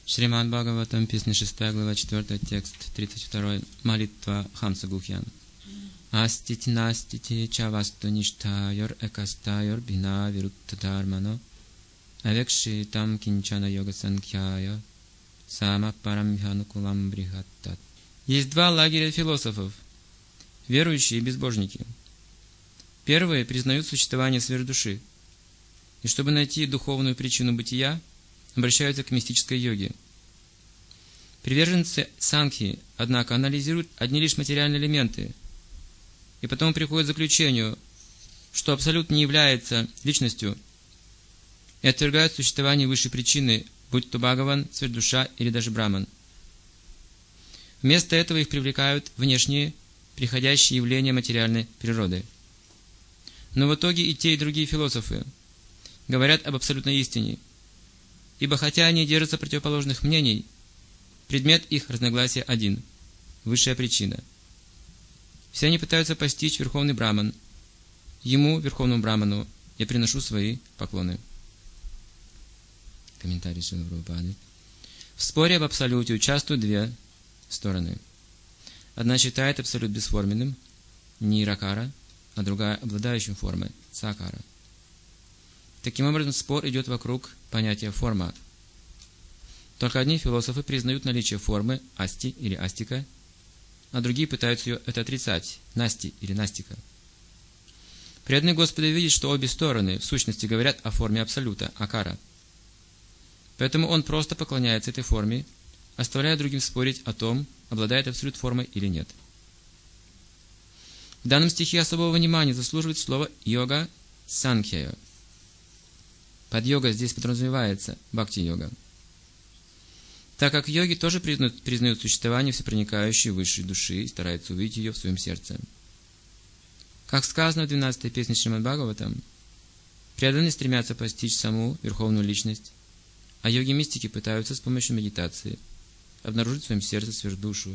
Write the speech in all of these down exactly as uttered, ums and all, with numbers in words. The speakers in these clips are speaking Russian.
Шримад Бхагаватам, песня шестая, глава четвёртая, текст тридцать второй, молитва Хамса Гухьян. Астити настити чавасту ништайор экастайор бина вируттадармано авекши там кинчана йога санкхяя сама парамханукулам брихаттат. Есть два лагеря философов, верующие и безбожники. Первые признают существование сверхдуши, и чтобы найти духовную причину бытия, обращаются к мистической йоге. Приверженцы Сангхи, однако, анализируют одни лишь материальные элементы, и потом приходят к заключению, что Абсолют не является личностью, и отвергают существование высшей причины, будь то Бхагаван, сверхдуша или даже Браман. Вместо этого их привлекают внешние, приходящие явления материальной природы. Но в итоге и те, и другие философы говорят об абсолютной истине, ибо хотя они держатся противоположных мнений, предмет их разногласия один – высшая причина. Все они пытаются постичь Верховный Браман. Ему, Верховному Браману, я приношу свои поклоны. Комментарий Шрилы Прабхупады. В споре об Абсолюте участвуют две стороны. Одна считает Абсолют бесформенным, ниракара, а другая – обладающим формой, сакара. Таким образом, спор идет вокруг понятия форма. Только одни философы признают наличие формы, асти или астика, а другие пытаются ее это отрицать, насти или настика. Преданный Господа видит, что обе стороны в сущности говорят о форме Абсолюта, акара. Поэтому он просто поклоняется этой форме, оставляя другим спорить о том, обладает Абсолют формой или нет. В данном стихе особого внимания заслуживает слово йога санкхья. Под йога здесь подразумевается бхакти-йога. Так как йоги тоже признают, признают существование всепроникающей высшей души и стараются увидеть ее в своем сердце. Как сказано в двенадцатой песне Шримад Бхагаватам, преданные стремятся постичь саму Верховную Личность, а йоги-мистики пытаются с помощью медитации обнаружить в своем сердце сверхдушу.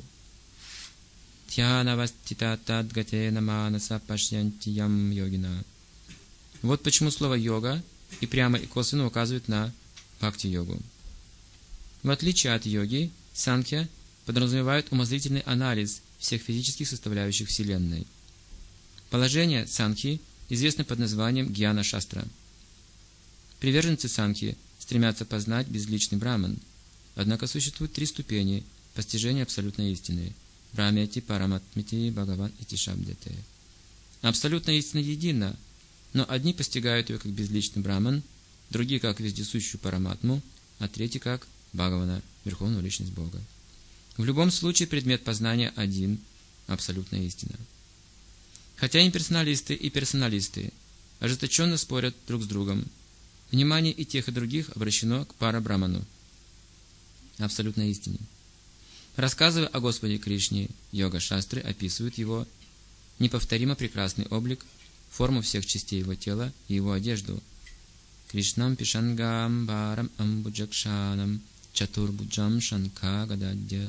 Вот почему слово «йога» и прямо и косвенно указывает на бхакти-йогу. В отличие от йоги, санкхья подразумевает умозрительный анализ всех физических составляющих Вселенной. Положение санкхи известно под названием гьяна-шастра. Приверженцы санкхи стремятся познать безличный Браман, однако существует три ступени постижения абсолютной истины – Брамяти, Параматмити, Бхагаван ити Шабдете. Абсолютная истина едина, но одни постигают ее как безличный Браман, другие как вездесущую Параматму, а третьи как Бхагавана, Верховную Личность Бога. В любом случае предмет познания один – абсолютная истина. Хотя имперсоналисты и персоналисты ожесточенно спорят друг с другом, внимание и тех, и других обращено к Парабраману, абсолютной истине. Рассказывая о Господе Кришне, йога-шастры описывают его неповторимо прекрасный облик, форму всех частей его тела и его одежду. Кришнам пишангам барам амбуджакшанам чатурбуджам шанка гададья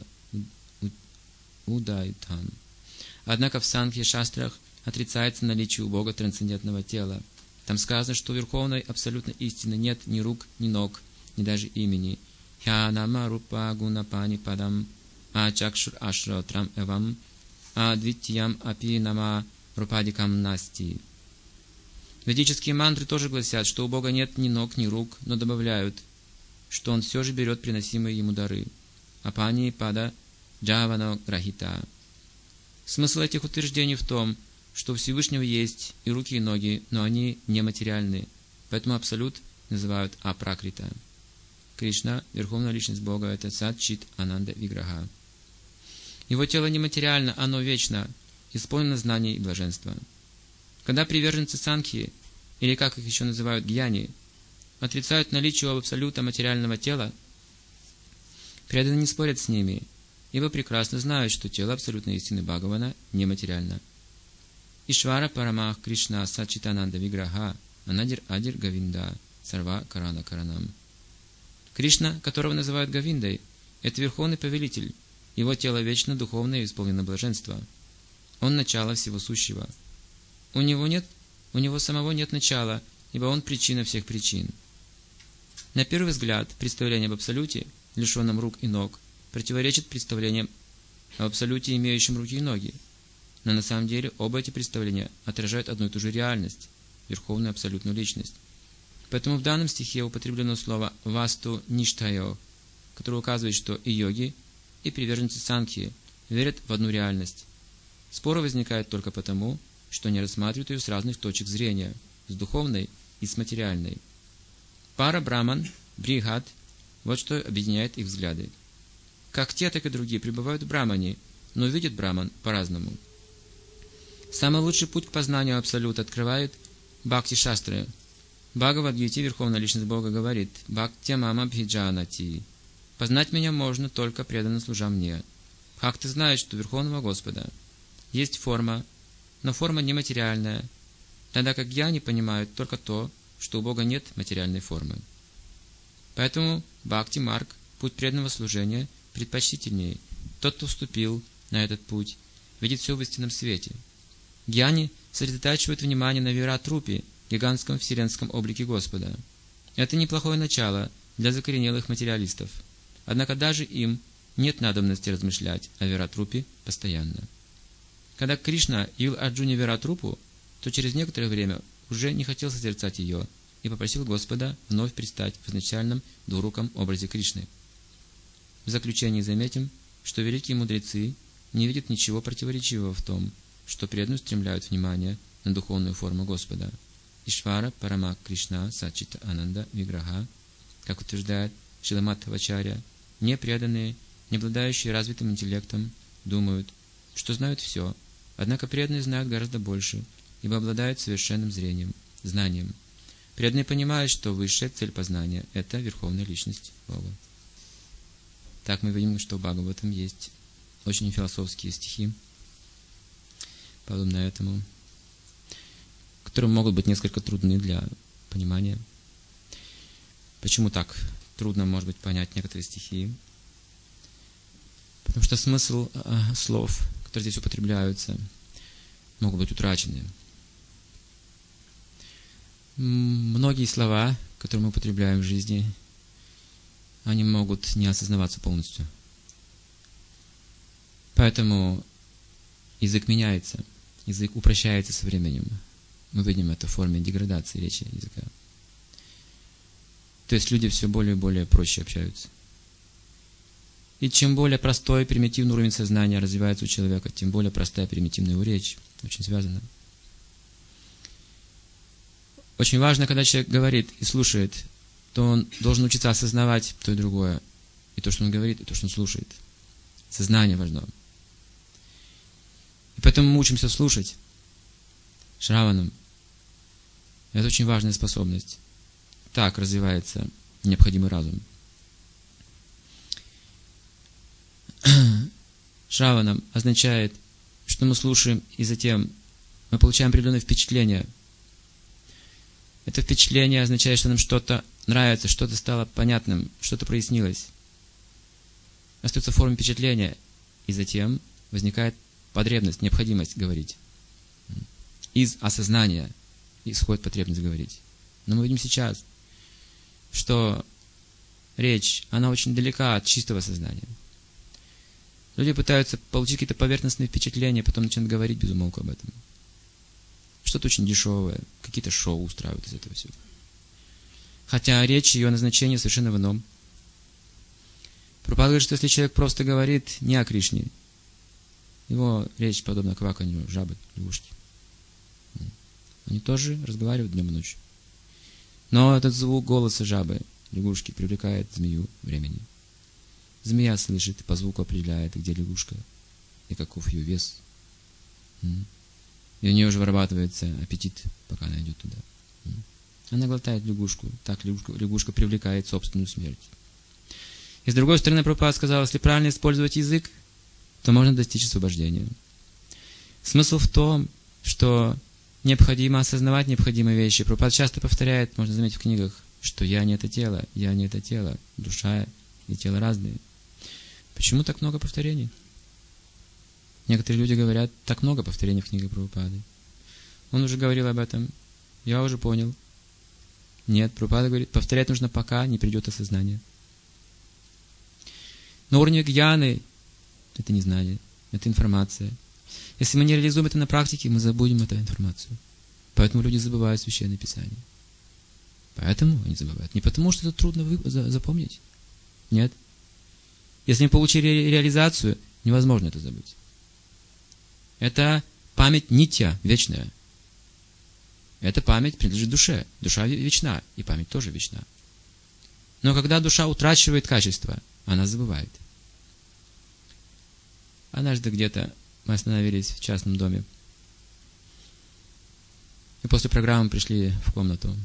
удайтам. Однако в санкхья-шастрах отрицается наличие у Бога трансцендентного тела. Там сказано, что у Верховной Абсолютной Истины нет ни рук, ни ног, ни даже имени. Хянама рупа гунапани падам ачакшур ашротрам эвам адвитьям апи нама рупадикам насти. Ведические мантры тоже гласят, что у Бога нет ни ног, ни рук, но добавляют, что Он все же берет приносимые Ему дары. Апани пада джавано грахита. Смысл этих утверждений в том, что у Всевышнего есть и руки, и ноги, но они нематериальны, поэтому Абсолют называют апракрита. Кришна, Верховная Личность Бога, это Сат Чит Ананда Виграха. Его тело нематериально, оно вечно, исполнено знаний и блаженства. Когда приверженцы санкхи, или как их еще называют гьяни, отрицают наличие у Абсолюта материального тела, преданные не спорят с ними, ибо прекрасно знают, что тело абсолютной истины Бхагавана нематериально. Ишвара Парамах Кришна Сачитананда Виграха Анадир Адир Гавинда Сарва Карана Каранам. Кришна, которого называют Гавиндой, это Верховный Повелитель, его тело вечно духовное и исполнено блаженства. Он начало всего сущего. У него нет, у него самого нет начала, ибо он причина всех причин. На первый взгляд, представление об Абсолюте лишенном рук и ног, противоречит представлениям об абсолюте, имеющем руки и ноги. Но на самом деле оба эти представления отражают одну и ту же реальность, верховную абсолютную личность. Поэтому в данном стихе употреблено слово «васту ништайо», которое указывает, что и йоги, и приверженцы санхьи верят в одну реальность. Споры возникают только потому, что они рассматривают ее с разных точек зрения, с духовной и с материальной. Пара Браман, Брихат, вот что объединяет их взгляды. Как те, так и другие пребывают в Брамане, но видят Браман по-разному. Самый лучший путь к познанию Абсолюта открывает Бхакти-шастры. Бхагавад-гите Верховная Личность Бога говорит: «Бхактя мама бхиджанати». Познать меня можно, только преданно служа мне. Бхакты знают, что у Верховного Господа есть форма, но форма нематериальная, тогда как гьяни понимают только то, что у Бога нет материальной формы. Поэтому Бхакти-марг, путь преданного служения, предпочтительнее. Тот, кто вступил на этот путь, видит все в истинном свете. Гьяни сосредотачивают внимание на Виратрупе, гигантском вселенском облике Господа. Это неплохое начало для закоренелых материалистов. Однако даже им нет надобности размышлять о Виратрупе постоянно. Когда Кришна явил Арджуне Виратрупу, то через некоторое время уже не хотел созерцать ее и попросил Господа вновь предстать в изначальном двуруком образе Кришны. В заключении заметим, что великие мудрецы не видят ничего противоречивого в том, что преданные устремляют внимание на духовную форму Господа. Ишвара Парама Кришна Сачита Ананда Виграха, как утверждает Шиламадхавачарья, непреданные, не обладающие развитым интеллектом, думают, что знают все, однако преданные знают гораздо больше, ибо обладают совершенным зрением, знанием. Преданные понимают, что высшая цель познания – это Верховная Личность Бога. Так мы видим, что в Бхагаватам есть очень философские стихи, подобно этому, которые могут быть несколько трудны для понимания. Почему так трудно, может быть, понять некоторые стихи? Потому что смысл э, слов, которые здесь употребляются, могут быть утрачены. Многие слова, которые мы употребляем в жизни, они могут не осознаваться полностью. Поэтому язык меняется, язык упрощается со временем. Мы видим это в форме деградации речи языка. То есть люди все более и более проще общаются. И чем более простой, примитивный уровень сознания развивается у человека, тем более простая, примитивная его речь. Очень связана. Очень важно, когда человек говорит и слушает, то он должен учиться осознавать то и другое. И то, что он говорит, и то, что он слушает. Сознание важно. И поэтому мы учимся слушать шраванам. Это очень важная способность. Так развивается необходимый разум. Шраванам означает, что мы слушаем, и затем мы получаем определенное впечатление. Это впечатление означает, что нам что-то нравится, что-то стало понятным, что-то прояснилось. Остается в форме впечатления, и затем возникает потребность, необходимость говорить. Из осознания исходит потребность говорить. Но мы видим сейчас, что речь, она очень далека от чистого сознания. Люди пытаются получить какие-то поверхностные впечатления, потом начинают говорить без умолку об этом. Что-то очень дешевое, какие-то шоу устраивают из этого всего. Хотя речь, ее назначение совершенно в ином. Прабхупада говорит, что если человек просто говорит не о Кришне, его речь подобна кваканью жабы, лягушки. Они тоже разговаривают днем и ночью. Но этот звук голоса жабы, лягушки, привлекает змею времени. Змея слышит и по звуку определяет, где лягушка и каков ее вес. И у нее уже вырабатывается аппетит, пока она идет туда. Она глотает лягушку, так лягушка, лягушка привлекает собственную смерть. И с другой стороны, Прабхупада сказал, если правильно использовать язык, то можно достичь освобождения. Смысл в том, что необходимо осознавать необходимые вещи. Прабхупада часто повторяет, можно заметить в книгах, что я не это тело, я не это тело, душа и тело разные. Почему так много повторений? Некоторые люди говорят, так много повторений в книгах Прабхупады. Он уже говорил об этом, я уже понял. Нет, Прабхупада говорит, повторять нужно, пока не придет осознание. На уровне гьяны это не знание, это информация. Если мы не реализуем это на практике, мы забудем эту информацию. Поэтому люди забывают Священное Писание. Поэтому они забывают. Не потому, что это трудно вы... запомнить. Нет. Если мы получили реализацию, невозможно это забыть. Это память нитья, вечная. Эта память принадлежит душе. Душа вечна, и память тоже вечна. Но когда душа утрачивает качество, она забывает. Однажды где-то мы остановились в частном доме. И после программы пришли в комнату.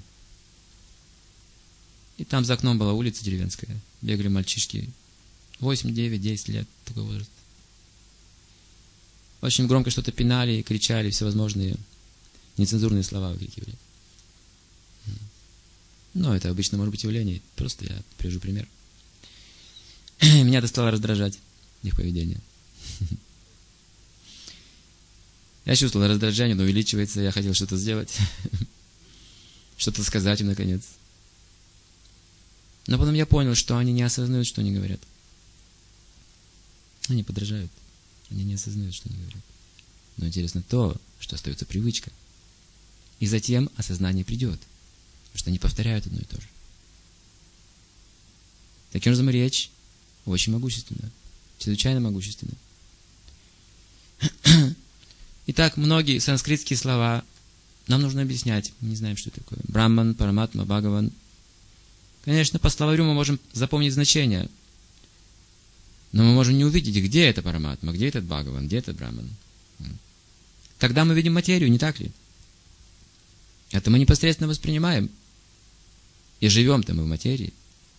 И там за окном была улица деревенская. Бегали мальчишки. восемь, девять, десять лет. Такой возраст. Очень громко что-то пинали, кричали, всевозможные нецензурные слова выкрикивали. Но это обычно может быть явление. Просто я привожу пример. Меня это стало раздражать, их поведение. Я чувствовал раздражение, но увеличивается. Я хотел что-то сделать. Что-то сказать им, наконец. Но потом я понял, что они не осознают, что они говорят. Они подражают. Они не осознают, что они говорят. Но интересно то, что остается привычка. И затем осознание придет. Потому что они повторяют одно и то же. Таким образом, речь очень могущественна. Чрезвычайно могущественна. Итак, многие санскритские слова нам нужно объяснять. Мы не знаем, что это такое. Браман, Параматма, Бхагаван. Конечно, по словарю мы можем запомнить значение. Но мы можем не увидеть, где это Параматма, где этот Бхагаван, где этот Браман. Тогда мы видим материю, не так ли? Это мы непосредственно воспринимаем. И живем-то мы в материи.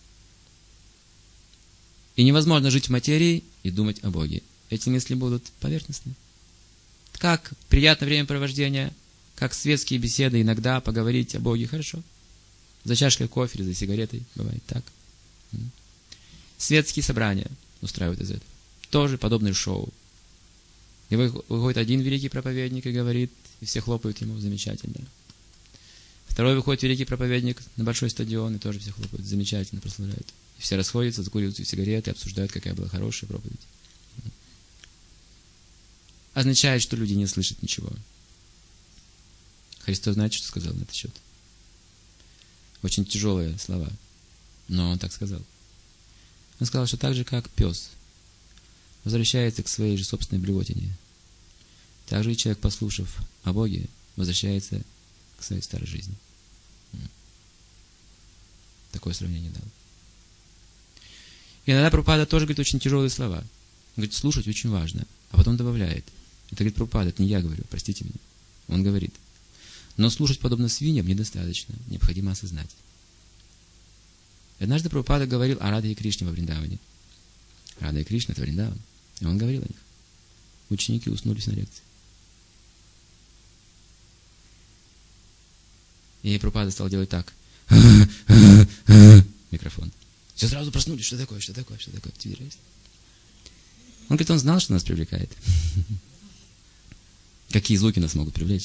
И невозможно жить в материи и думать о Боге. Эти мысли будут поверхностны. Как приятное времяпровождение, как светские беседы, иногда поговорить о Боге, хорошо. За чашкой кофе или за сигаретой, бывает так. Светские собрания устраивают из этого. Тоже подобное шоу. И выходит один великий проповедник и говорит, и все хлопают ему, замечательно. Второй выходит великий проповедник на большой стадион, и тоже все хлопают, замечательно, прославляют. И все расходятся, закуривают сигареты, обсуждают, какая была хорошая проповедь. Означает, что люди не слышат ничего. Христос знаете, что сказал на этот счет? Очень тяжелые слова, но Он так сказал. Он сказал, что так же, как пес возвращается к своей же собственной блевотине, так же и человек, послушав о Боге, возвращается к своей старой жизни. Такое сравнение дал. И иногда Прабхупада тоже говорит очень тяжелые слова. Он говорит, слушать очень важно. А потом добавляет. Это говорит Прабхупада, это не я говорю, простите меня. Он говорит, но слушать подобно свиньям недостаточно, необходимо осознать. И однажды Прабхупада говорил о Радхе и Кришне во Вриндаване. Рада и Кришна — это Вриндаван. И он говорил о них. Ученики уснулись на лекции. И Прабхупада стал делать так. Микрофон. Все сразу проснулись. Что такое? Что такое? Что такое? Он говорит, он знал, что нас привлекает. Какие звуки нас могут привлечь.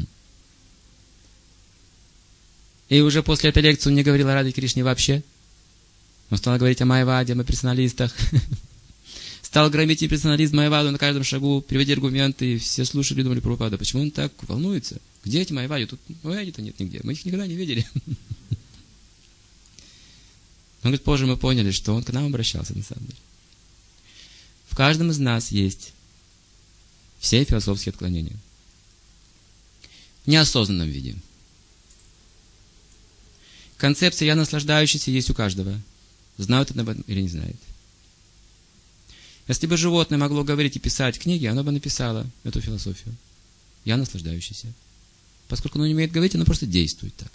И уже после этой лекции он не говорил о Раде Кришне вообще. Он стал говорить о Майяваде, о персоналистах. Стал громить имперсонализм Майяваду на каждом шагу, приводя аргументы, и все слушали и думали, Прабхупада, почему он так волнуется? Где эти Майявади? Тут Майявади-то нет нигде. Мы их никогда не видели. Он говорит, позже мы поняли, что он к нам обращался на самом деле. В каждом из нас есть все философские отклонения. В неосознанном виде. Концепция «я наслаждающийся» есть у каждого. Знают это об этом или не знают. Если бы животное могло говорить и писать книги, оно бы написало эту философию. «Я наслаждающийся». Поскольку оно не умеет говорить, оно просто действует так.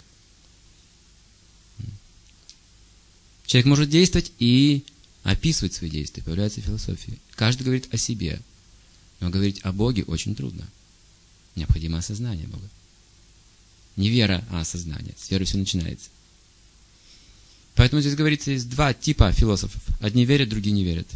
Человек может действовать и описывать свои действия. Появляется философия. Каждый говорит о себе. Но говорить о Боге очень трудно. Необходимо осознание Бога. Не вера, а осознание. С веры все начинается. Поэтому здесь говорится, есть два типа философов. Одни верят, другие не верят.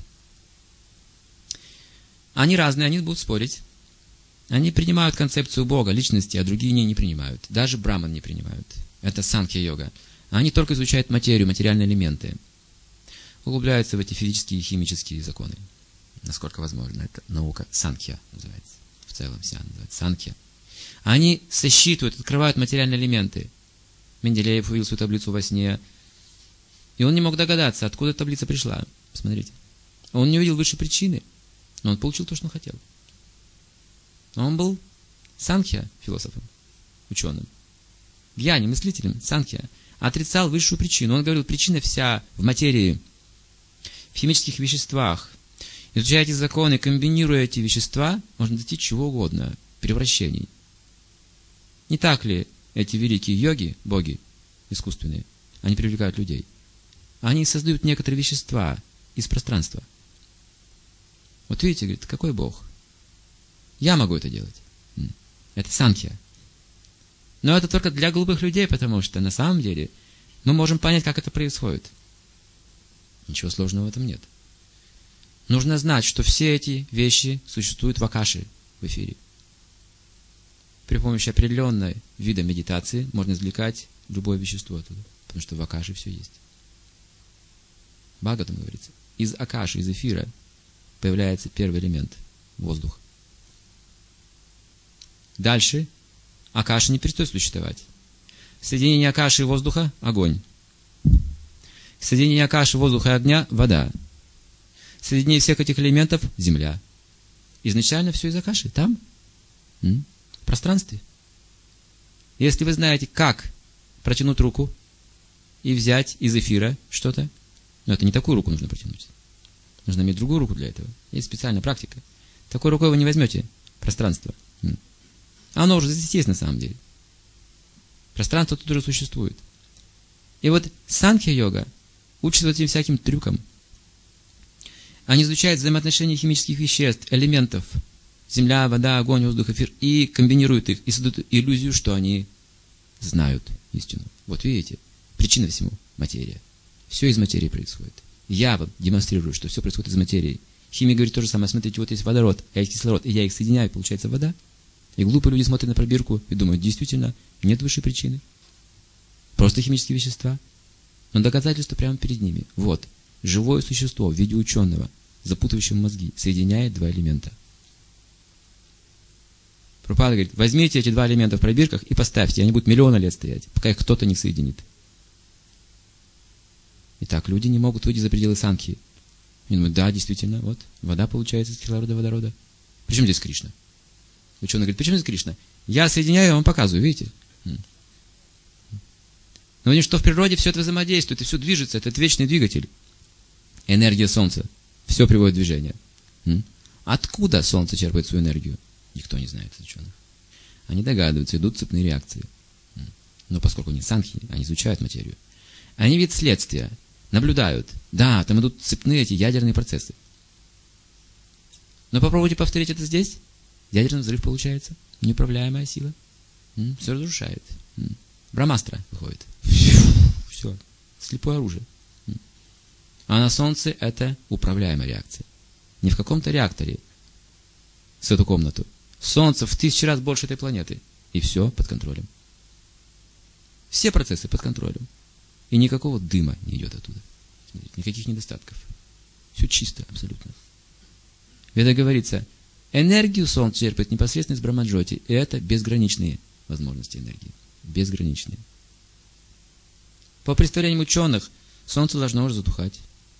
Они разные, они будут спорить. Они принимают концепцию Бога, личности, а другие не, не принимают. Даже браман не принимают. Это санкхья-йога. Они только изучают материю, материальные элементы. углубляются в эти физические и химические законы. Насколько возможно. Это наука Санхья называется. В целом вся называется Санхья. Они сосчитывают, открывают материальные элементы. Менделеев увидел свою таблицу во сне. И он не мог догадаться, откуда таблица пришла. Посмотрите. Он не увидел высшей причины, но он получил то, что он хотел. Он был Санхья философом, ученым. Гьяни, мыслителем, Санхья. Отрицал высшую причину. Он говорил, причина вся в материи, в химических веществах. Изучая эти законы, комбинируя эти вещества, можно достичь чего угодно, превращений. Не так ли эти великие йоги, боги искусственные, они привлекают людей? Они создают некоторые вещества из пространства. Вот видите, говорит, какой бог? Я могу это делать. Это Санхья. Но это только для глупых людей, потому что на самом деле мы можем понять, как это происходит. Ничего сложного в этом нет. Нужно знать, что все эти вещи существуют в Акаше, в эфире. При помощи определенного вида медитации можно извлекать любое вещество оттуда, потому что в Акаше все есть. В Бхагаватам говорится, из Акаши, из эфира появляется первый элемент – воздух. Дальше Акаша не перестает существовать. Соединение Акаши и воздуха – огонь. Соединение Акаши, воздуха и огня – вода. Соединение всех этих элементов – земля. Изначально все из Акаши, там, в пространстве. Если вы знаете, как протянуть руку и взять из эфира что-то, но это не такую руку нужно протянуть. Нужно иметь другую руку для этого. Есть специальная практика. Такой рукой вы не возьмете пространство. Оно уже здесь есть на самом деле. Пространство тут уже существует. И вот Санхья-йога учит вот этим всяким трюкам. Они изучают взаимоотношения химических веществ, элементов. Земля, вода, огонь, воздух, эфир. И комбинируют их. И создают иллюзию, что они знают истину. Вот видите, причина всему – материя. Все из материи происходит. Я вам демонстрирую, что все происходит из материи. Химия говорит то же самое. Смотрите, вот есть водород, а есть кислород, и я их соединяю, получается вода. И глупые люди смотрят на пробирку и думают, действительно, нет высшей причины. Просто химические вещества. Но доказательство прямо перед ними. Вот, живое существо в виде ученого, запутывающего мозги, соединяет два элемента. Прабхупада говорит, возьмите эти два элемента в пробирках и поставьте, они будут миллионы лет стоять, пока их кто-то не соединит. Итак, люди не могут выйти за пределы Санхьи. Они думают, да, действительно, вот, вода получается из кислорода, водорода. Причем здесь Кришна? Ученый говорит, почему здесь Кришна? Я соединяю, я вам показываю, видите? Но видите, что в природе все это взаимодействует, и все движется, это вечный двигатель. Энергия Солнца. Все приводит в движение. Откуда Солнце черпает свою энергию? Никто не знает из ученых. Они догадываются, идут цепные реакции. Но поскольку они санхи, они изучают материю. Они видят следствия, наблюдают. Да, там идут цепные эти ядерные процессы. Но попробуйте повторить это здесь. Ядерный взрыв получается. Неуправляемая сила. Все разрушает. Брамастра выходит. Все. Слепое оружие. А на Солнце это управляемая реакция. Не в каком-то реакторе с эту комнату. Солнце в тысячи раз больше этой планеты. И все под контролем. Все процессы под контролем. И никакого дыма не идет оттуда. Смотрите, никаких недостатков. Все чисто абсолютно. В Ведах говорится, энергию Солнце черпает непосредственно из Брахмаджоти. И это безграничные возможности энергии. Безграничные. По представлениям ученых, Солнце должно уже затухать.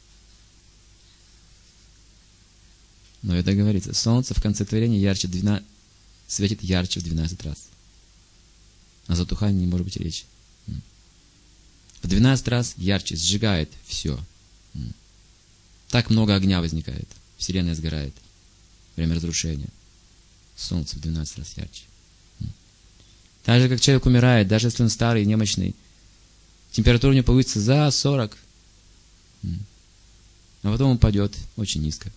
Но это говорится, Солнце в конце творения ярче двенадцать, светит ярче в двенадцать раз. О затухании не может быть речи. В двенадцать раз ярче, сжигает все. Так много огня возникает. Вселенная сгорает. Время разрушения. Солнце в двенадцать раз ярче. Так же, как человек умирает, даже если он старый и немощный, температура у него повысится за сорок. А потом он упадет очень низко.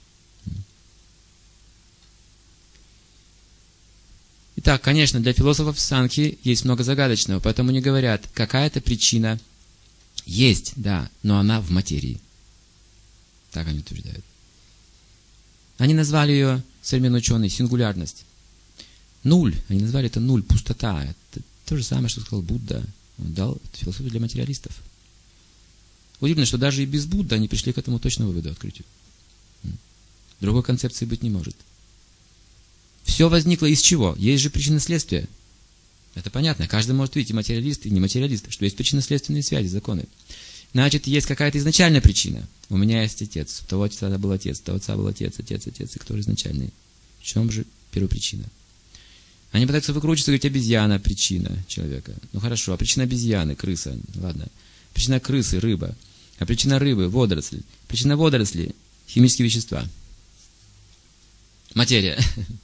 Итак, конечно, для философов Санхи есть много загадочного, поэтому они говорят, какая-то причина есть, да, но она в материи. Так они утверждают. Они назвали ее, современные ученые, сингулярность. Нуль. Они назвали это нуль, пустота. Это то же самое, что сказал Будда. Он дал философию для материалистов. Удивительно, что даже и без Будды они пришли к этому точному выводу, открытию. Другой концепции быть не может. Все возникло из чего? Есть же причинно-следствие. Это понятно. Каждый может видеть, и материалист, и нематериалист, что есть причинно-следственные связи, законы. Значит, есть какая-то изначальная причина. У меня есть отец, у того отца был отец, у того отца был отец, отец, отец, и кто же изначальный? В чем же первопричина? Они пытаются выкручиваться, говорить, обезьяна – причина человека. Ну хорошо, а причина обезьяны – крыса, ладно. Причина крысы – рыба. А причина рыбы – водоросли. Причина водорослей – химические вещества. Материя.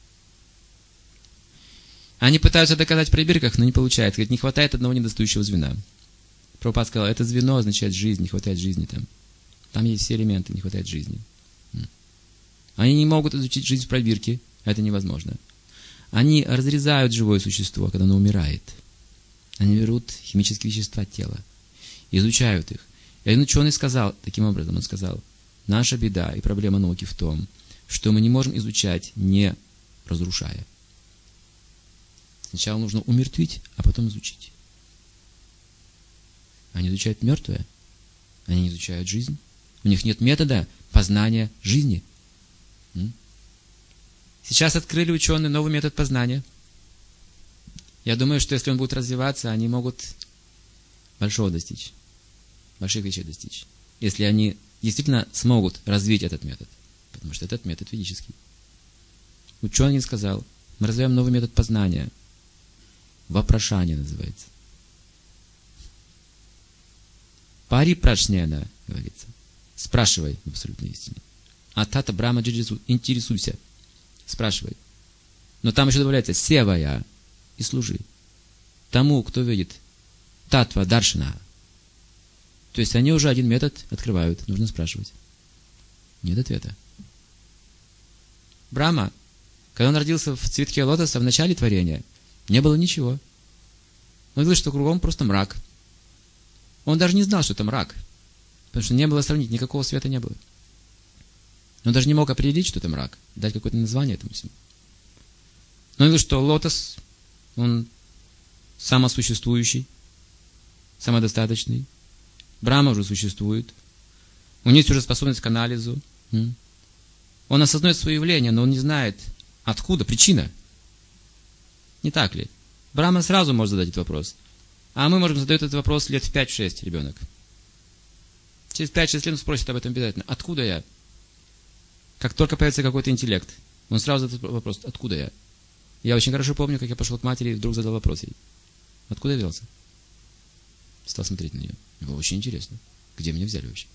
Они пытаются доказать в пробирках, но не получается. Говорит, не хватает одного недостающего звена. Прабхупад сказал, это звено означает жизнь, не хватает жизни там. Там есть все элементы, не хватает жизни. Они не могут изучить жизнь в пробирке, это невозможно. Они разрезают живое существо, когда оно умирает. Они берут химические вещества тела, изучают их. И один ученый сказал, таким образом, он сказал, наша беда и проблема науки в том, что мы не можем изучать, не разрушая. Сначала нужно умертвить, а потом изучить. Они изучают мертвое, они не изучают жизнь. У них нет метода познания жизни. Сейчас открыли ученые новый метод познания. Я думаю, что если он будет развиваться, они могут большого достичь, больших вещей достичь. Если они действительно смогут развить этот метод. Потому что этот метод ведический. Ученый сказал, мы развиваем новый метод познания. Вопрошание называется. Парипрашнена, говорится. Спрашивай в абсолютной истине. А тата брама джиджису, интересуйся. Спрашивай. Но там еще добавляется севая и служи. Тому, кто видит татва даршана. То есть они уже один метод открывают. Нужно спрашивать. Нет ответа. Брахма, когда он родился в цветке лотоса в начале творения, не было ничего. Он видел, что кругом просто мрак. Он даже не знал, что это мрак. Потому что не было сравнить, никакого света не было. Он даже не мог определить, что это мрак. Дать какое-то название этому всему. Но он видел, что лотос, он самосуществующий, самодостаточный. Брахма уже существует. У него есть уже способность к анализу. Он осознает свое явление, но он не знает, откуда, причина. Не так ли? Брахма сразу может задать этот вопрос. А мы можем задать этот вопрос лет в пять-шесть, ребенок. Через пять-шесть лет он спросит об этом обязательно. Откуда я? Как только появится какой-то интеллект, он сразу задает вопрос, откуда я? Я очень хорошо помню, как я пошел к матери и вдруг задал вопрос ей. Откуда я взялся? Стал смотреть на нее. Было очень интересно. Где меня взяли вообще?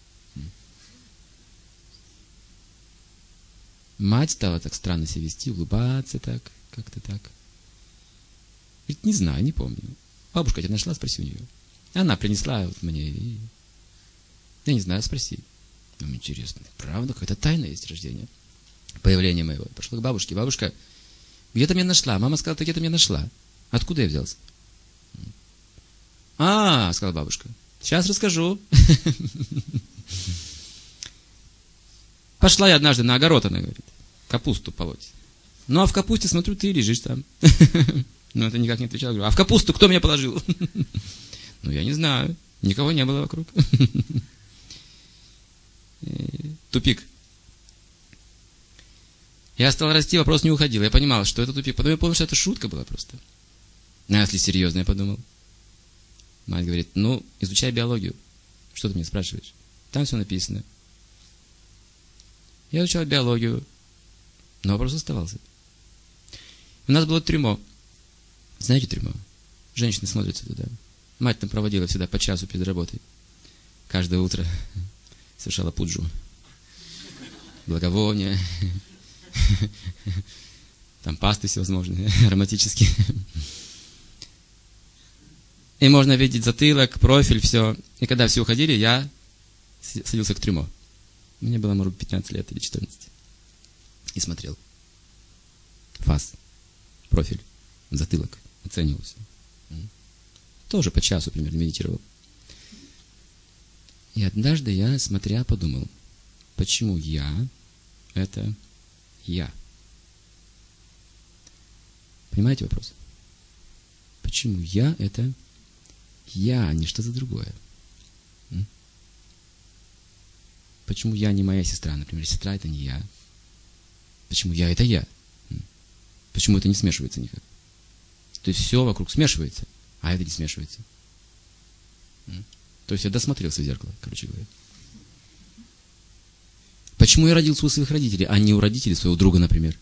Мать стала так странно себя вести, улыбаться так, как-то так. Говорит, не знаю, не помню. Бабушка тебя нашла, спроси у нее. Она принесла вот мне. И... Я не знаю, спроси. Ну, интересно, правда, какая-то тайна есть рождения. Появление моего. Пошла к бабушке. Бабушка, где ты меня нашла? Мама сказала, ты где-то меня нашла. Откуда я взялся? А, сказала бабушка. Сейчас расскажу. Пошла я однажды на огород, она говорит, капусту полоть. Ну, а в капусте, смотрю, ты лежишь там. Ну, это никак не отвечал. Говорю, а в капусту кто меня положил? Ну, я не знаю. Никого не было вокруг. Тупик. Я стал расти, вопрос не уходил. Я понимал, что это тупик. Потом я понял, что это шутка была просто. А если серьезно, я подумал. Мать говорит, ну, изучай биологию. Что ты меня спрашиваешь? Там все написано. Я изучал биологию, но вопрос оставался. У нас было трюмо. Знаете трюмо? Женщины смотрятся туда. Мать там проводила всегда по часу перед работой. Каждое утро совершала пуджу. Благовония. Там пасты всевозможные, ароматические. И можно видеть затылок, профиль, все. И когда все уходили, я садился к трюмо. Мне было, может быть, пятнадцать лет или четырнадцать. И смотрел. Фас, профиль, затылок, оценивался. Тоже по часу примерно медитировал. И однажды я, смотря, подумал, почему я – это я? Понимаете вопрос? Почему я – это я, а не что-то другое? почему я не моя сестра, например, сестра это не я. Почему я это я? Почему это не смешивается никак? То есть все вокруг смешивается, а это не смешивается. То есть я досмотрелся в зеркало, короче говоря. Почему я родился у своих родителей, а не у родителей своего друга, например?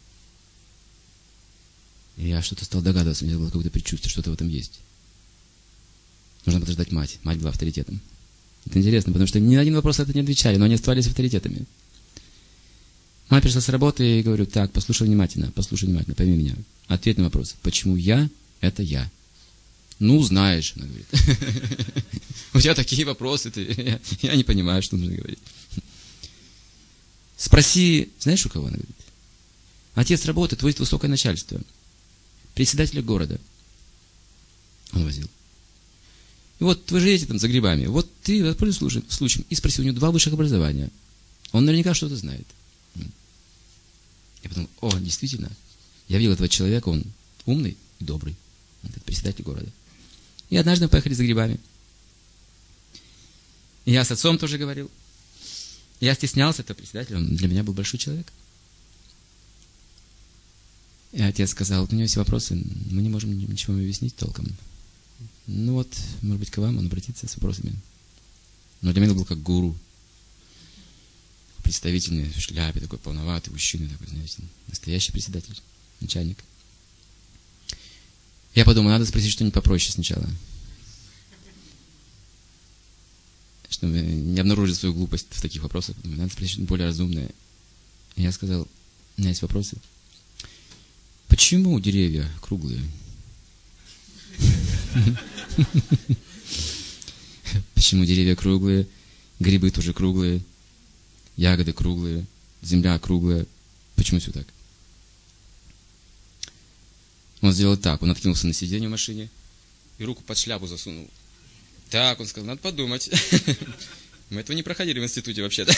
И я что-то стал догадываться, у меня было какое-то предчувствие, что-то в этом есть. Нужно подождать мать. Мать была авторитетом. Это интересно, потому что ни на один вопрос это не отвечали, но они оставались авторитетами. Мать пришла с работы и говорю, так, послушай внимательно, послушай внимательно, пойми меня. Ответь на вопрос, почему я – это я? Ну, знаешь, она говорит. У тебя такие вопросы, ты, я не понимаю, что нужно говорить. Спроси, знаешь, у кого она говорит? Отец работает, возит высокое начальство. Председателя города. Он возил. И вот вы же едете там за грибами. Вот ты воспользуйся случаем и спроси, у него два высших образования. Он наверняка что-то знает. Я подумал, о, действительно, я видел этого человека, он умный и добрый. Это председатель города. И однажды мы поехали за грибами. И я с отцом тоже говорил. Я стеснялся этого председателя, он для меня был большой человек. И отец сказал, у него есть вопросы, мы не можем ничего объяснить толком. Ну вот, может быть, к вам он обратится с вопросами. Но для меня он был как гуру. Представительный в шляпе, такой полноватый, мужчина, такой, знаете, настоящий председатель, начальник. Я подумал, надо спросить что-нибудь попроще сначала. Чтобы не обнаружить свою глупость в таких вопросах. Думаю, надо спросить что-нибудь более разумное. И я сказал, у меня есть вопросы. Почему деревья круглые? Почему деревья круглые, грибы тоже круглые, ягоды круглые, земля круглая? Почему все так? Он сделал так, он откинулся на сиденье в машине и руку под шляпу засунул. Так, он сказал, надо подумать. Мы этого не проходили в институте вообще-то.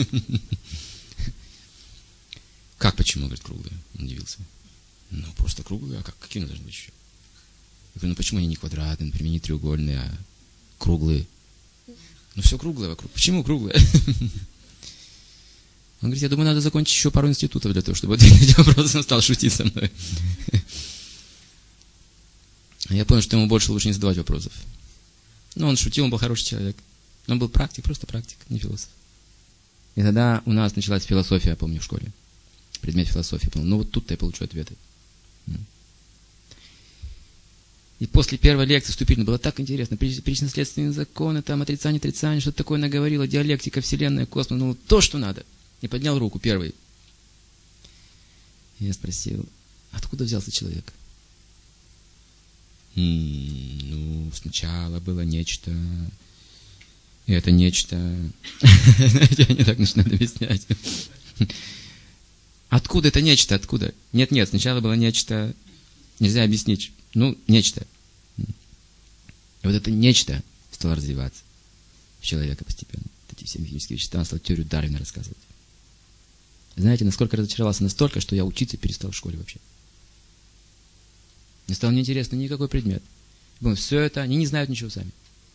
Как почему, говорит, круглые? Он удивился. Ну, просто круглые, а как, какие они должны быть еще? Я говорю, ну почему они не квадратные, например, не треугольные, а круглые? Ну все круглое вокруг. Почему круглое? Он говорит, я думаю, надо закончить еще пару институтов для того, чтобы ответить на эти вопросы. Он стал шутить со мной. Я понял, что ему больше лучше не задавать вопросов. Но он шутил, он был хороший человек. Он был практик, просто практик, не философ. И тогда у нас началась философия, я помню, в школе. Предмет философии. Я помню, ну вот тут-то я получу ответы. И после первой лекции вступительной было так интересно. Причинно-следственные законы, там отрицание, отрицание, что-то такое наговорило, диалектика, вселенная, космос, ну то, что надо. И поднял руку первый. И я спросил, откуда взялся человек? М-м, ну, сначала было нечто, и это нечто. Знаете, они так начинают объяснять. Откуда это нечто? Откуда? Нет, нет, сначала было нечто, нельзя объяснить. Ну, нечто. И вот это нечто стало развиваться в человека постепенно. Эти все механические вещества, он стал теорию Дарвина рассказывать. Знаете, насколько разочаровался настолько, что я учиться перестал в школе вообще. Мне стало неинтересно никакой предмет. Думаю, все это, они не знают ничего сами.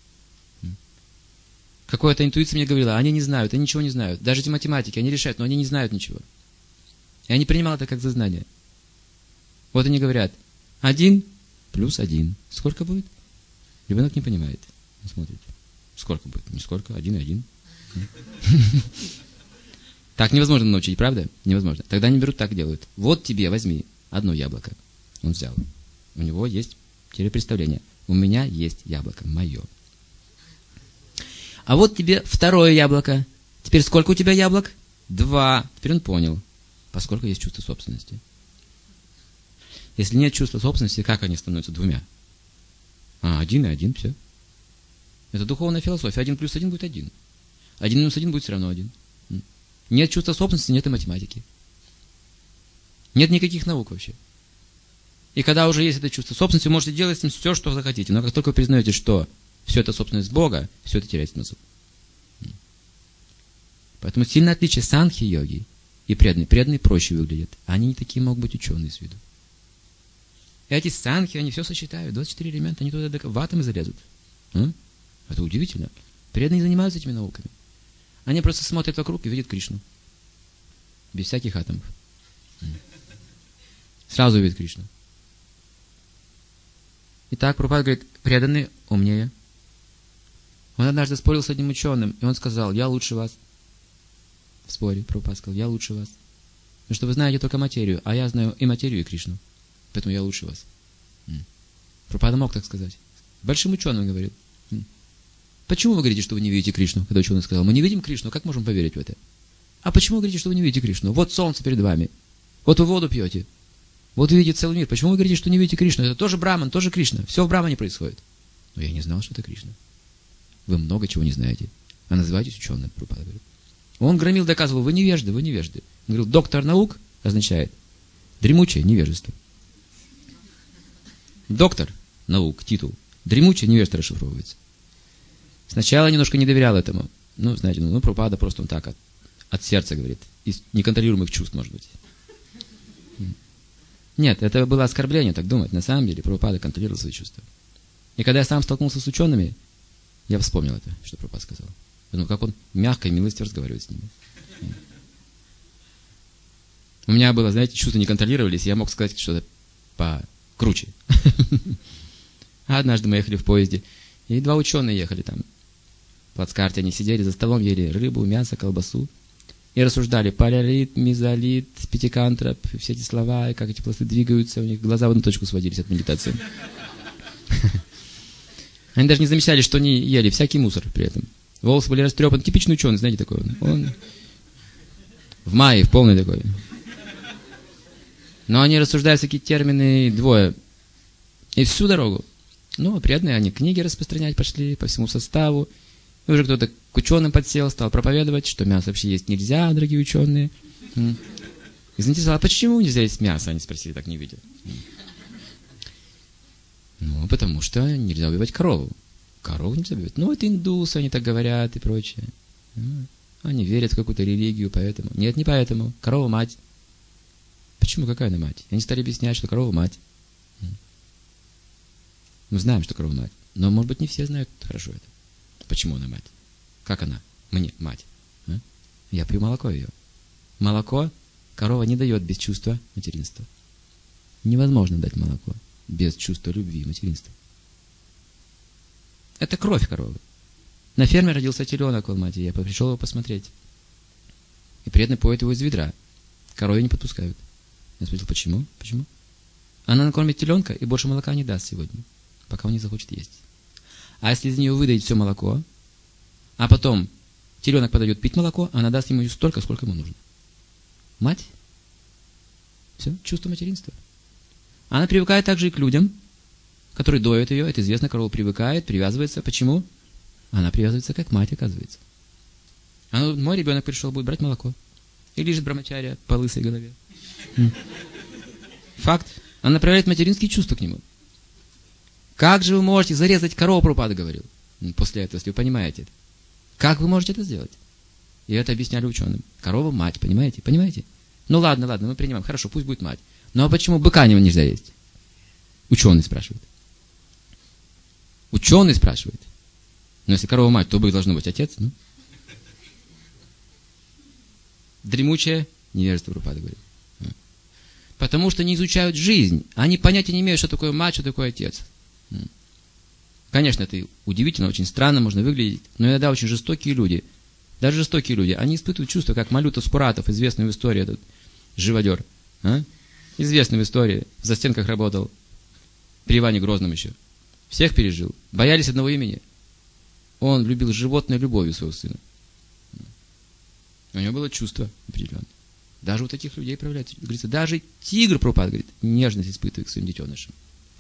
Какая-то интуиция мне говорила, они не знают, они ничего не знают. Даже эти математики, они решают, но они не знают ничего. Я не принимал это как за знание. Вот они говорят, один плюс один. Сколько будет? Ребенок не понимает. Он смотрит. Сколько будет? Не сколько, один и один. Так невозможно научить, правда? Невозможно. Тогда они берут, так делают. Вот тебе, возьми одно яблоко. Он взял. У него есть телепредставление. У меня есть яблоко, мое. А вот тебе второе яблоко. Теперь сколько у тебя яблок? Два. Теперь он понял. Поскольку есть чувство собственности. Если нет чувства собственности, как они становятся двумя? А, один и один, все. Это духовная философия. Один плюс один будет один. Один минус один будет все равно один. Нет чувства собственности, нет и математики. Нет никаких наук вообще. И когда уже есть это чувство собственности, вы можете делать с ним все, что захотите. Но как только вы признаете, что все это собственность Бога, все это теряет смысл. Поэтому сильное отличие санхи-йоги и преданные. Преданные проще выглядят. Они не такие могут быть ученые с виду. И эти санхи, они все сочетают. двадцать четыре элемента, они туда в атомы залезут. А? Это удивительно. Преданные занимаются этими науками. Они просто смотрят вокруг и видят Кришну. Без всяких атомов. Сразу видят Кришну. Итак, Прабхупада говорит, преданные умнее. Он однажды спорил с одним ученым, и он сказал, я лучше вас. В споре Прабхупада сказал, я лучше вас. Потому что вы знаете только материю, а я знаю и материю, и Кришну. Поэтому я лучше вас. Прабхупада мог так сказать. Большим ученым говорит. Почему вы говорите, что вы не видите Кришну? Когда ученый сказал, мы не видим Кришну, как можем поверить в это? А почему вы говорите, что вы не видите Кришну? Вот солнце перед вами. Вот вы воду пьете. Вот вы видите целый мир. Почему вы говорите, что не видите Кришну? Это тоже Браман, тоже Кришна. Все в Брамане происходит. Но я не знал, что это Кришна. Вы много чего не знаете. А называетесь ученым, Прабхупада говорит. Он громил, доказывал, вы невежды, вы невежды. Он говорил, доктор наук означает дремучее невежество. Доктор наук, титул. Дремучее невежество расшифровывается. Сначала немножко не доверял этому. Ну, знаете, ну, Прабхупада просто он так от, от сердца говорит. Из неконтролируемых чувств, может быть. Нет, это было оскорбление, так думать. На самом деле Прабхупада контролировал свои чувства. И когда я сам столкнулся с учеными, я вспомнил это, что Прабхупада сказал. Ну, как он мягко и милостиво разговаривает с ними. У меня было, знаете, чувства не контролировались, и я мог сказать что-то покруче. А однажды мы ехали в поезде, и два ученые ехали там. В плацкарте они сидели за столом, ели рыбу, мясо, колбасу. И рассуждали палеолит, мезолит, пятикантроп, все эти слова, и как эти пласты двигаются, у них глаза в одну точку сводились от медитации. Они даже не замечали, что они ели всякий мусор при этом. Волосы были растрепаны. Типичный ученый, знаете, такой. Он в мае, в полной такой. Но они рассуждают всякие термины двое. И всю дорогу. Ну, преданные, они книги распространять пошли по всему составу. И уже кто-то к ученым подсел, стал проповедовать, что мясо вообще есть нельзя, дорогие ученые. И знаете, а почему нельзя есть мясо? Они спросили, так не видя. Ну, потому что нельзя убивать корову. Корову нельзя убивать. Ну, это индусы, они так говорят и прочее. Они верят в какую-то религию, поэтому. Нет, не поэтому. Корова мать. Почему? Какая она мать? Они стали объяснять, что корова мать. Мы знаем, что корова мать. Но, может быть, не все знают хорошо это. Почему она мать? Как она? Мне мать. А? Я пью молоко ее. Молоко корова не дает без чувства материнства. Невозможно дать молоко без чувства любви и материнства. Это кровь коровы. На ферме родился теленок в Алмате, я пришел его посмотреть. И преданный поет его из ведра. Корове не подпускают. Я спросил, почему? Почему? Она накормит теленка и больше молока не даст сегодня, пока он не захочет есть. А если из нее выдать все молоко, а потом теленок подойдет пить молоко, она даст ему столько, сколько ему нужно. Мать. Все, чувство материнства. Она привыкает также и к людям, которые доят ее. Это известно, корова привыкает, привязывается. Почему? Она привязывается как мать, оказывается. А мой ребенок пришел, будет брать молоко. И лежит брамачарья по лысой голове. Факт. Она проявляет материнские чувства к нему. Как же вы можете зарезать корову, Прабхупада говорил. После этого, если вы понимаете это. Как вы можете это сделать? И это объясняли ученым. Корова мать, понимаете? Понимаете? Ну ладно, ладно, мы принимаем. Хорошо, пусть будет мать. Ну а почему быка нельзя есть? Ученый спрашивает. Ученый спрашивает. Но если корова мать, то бык должен быть отец. Ну? Дремучее невежество, Прабхупада говорит. Потому что не изучают жизнь. Они понятия не имеют, что такое мать, что такое отец. Конечно, это удивительно, очень странно можно выглядеть, но иногда очень жестокие люди, даже жестокие люди, они испытывают чувства, как Малюта Скуратов, известный в истории этот живодер. А? Известный в истории, в застенках работал, при Иване Грозном еще. Всех пережил. Боялись одного имени. Он любил животной любовью своего сына. У него было чувство определенное. Даже у таких людей проявляется. Говорится, даже тигр, Прабхупада говорит, нежность испытывает к своим детенышам.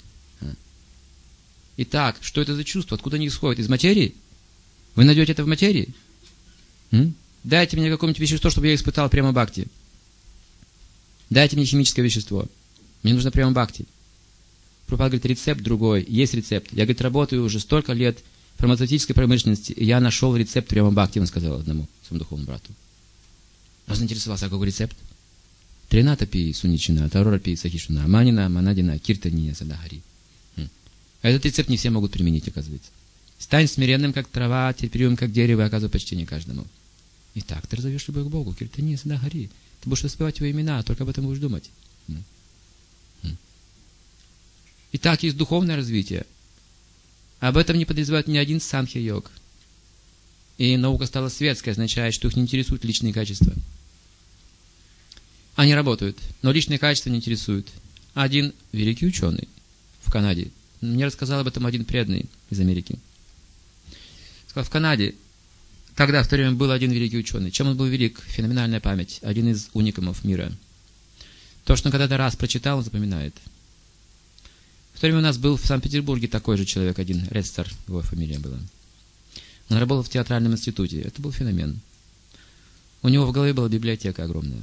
Итак, что это за чувство? Откуда они исходят? Из материи? Вы найдете это в материи? М? Дайте мне какое-нибудь вещество, чтобы я испытал прямо бхакти. Дайте мне химическое вещество. Мне нужно прямо бхакти. Прабхупада говорит, рецепт другой. Есть рецепт. Я, говорит, работаю уже столько лет в фармацевтической промышленности, и я нашел рецепт прямо бхакти, он сказал одному своему духовному брату. Он заинтересовался, а какой рецепт? Трината пи суничина, тарора пи сахишуна, манина, манадина, киртания садагари. Этот рецепт не все могут применить, оказывается. Стань смиренным, как трава, терпеливым, как дерево, оказывает почти не каждому. И так ты разовьешь любовь к Богу. Киртани, сада хари. Ты будешь воспевать его имена, только об этом будешь думать. И так есть духовное развитие. Об этом не подозревает ни один санхья-йог. И наука стала светской, означает, что их не интересуют личные качества. Они работают, но личные качества не интересуют. Один великий ученый в Канаде, мне рассказал об этом один преданный из Америки. Сказал, в Канаде, тогда в то время был один великий ученый. Чем он был велик? Феноменальная память. Один из уникумов мира. То, что он когда-то раз прочитал, он запоминает. В то время у нас был в Санкт-Петербурге такой же человек один, Редстер, его фамилия была. Он работал в театральном институте. Это был феномен. У него в голове была библиотека огромная.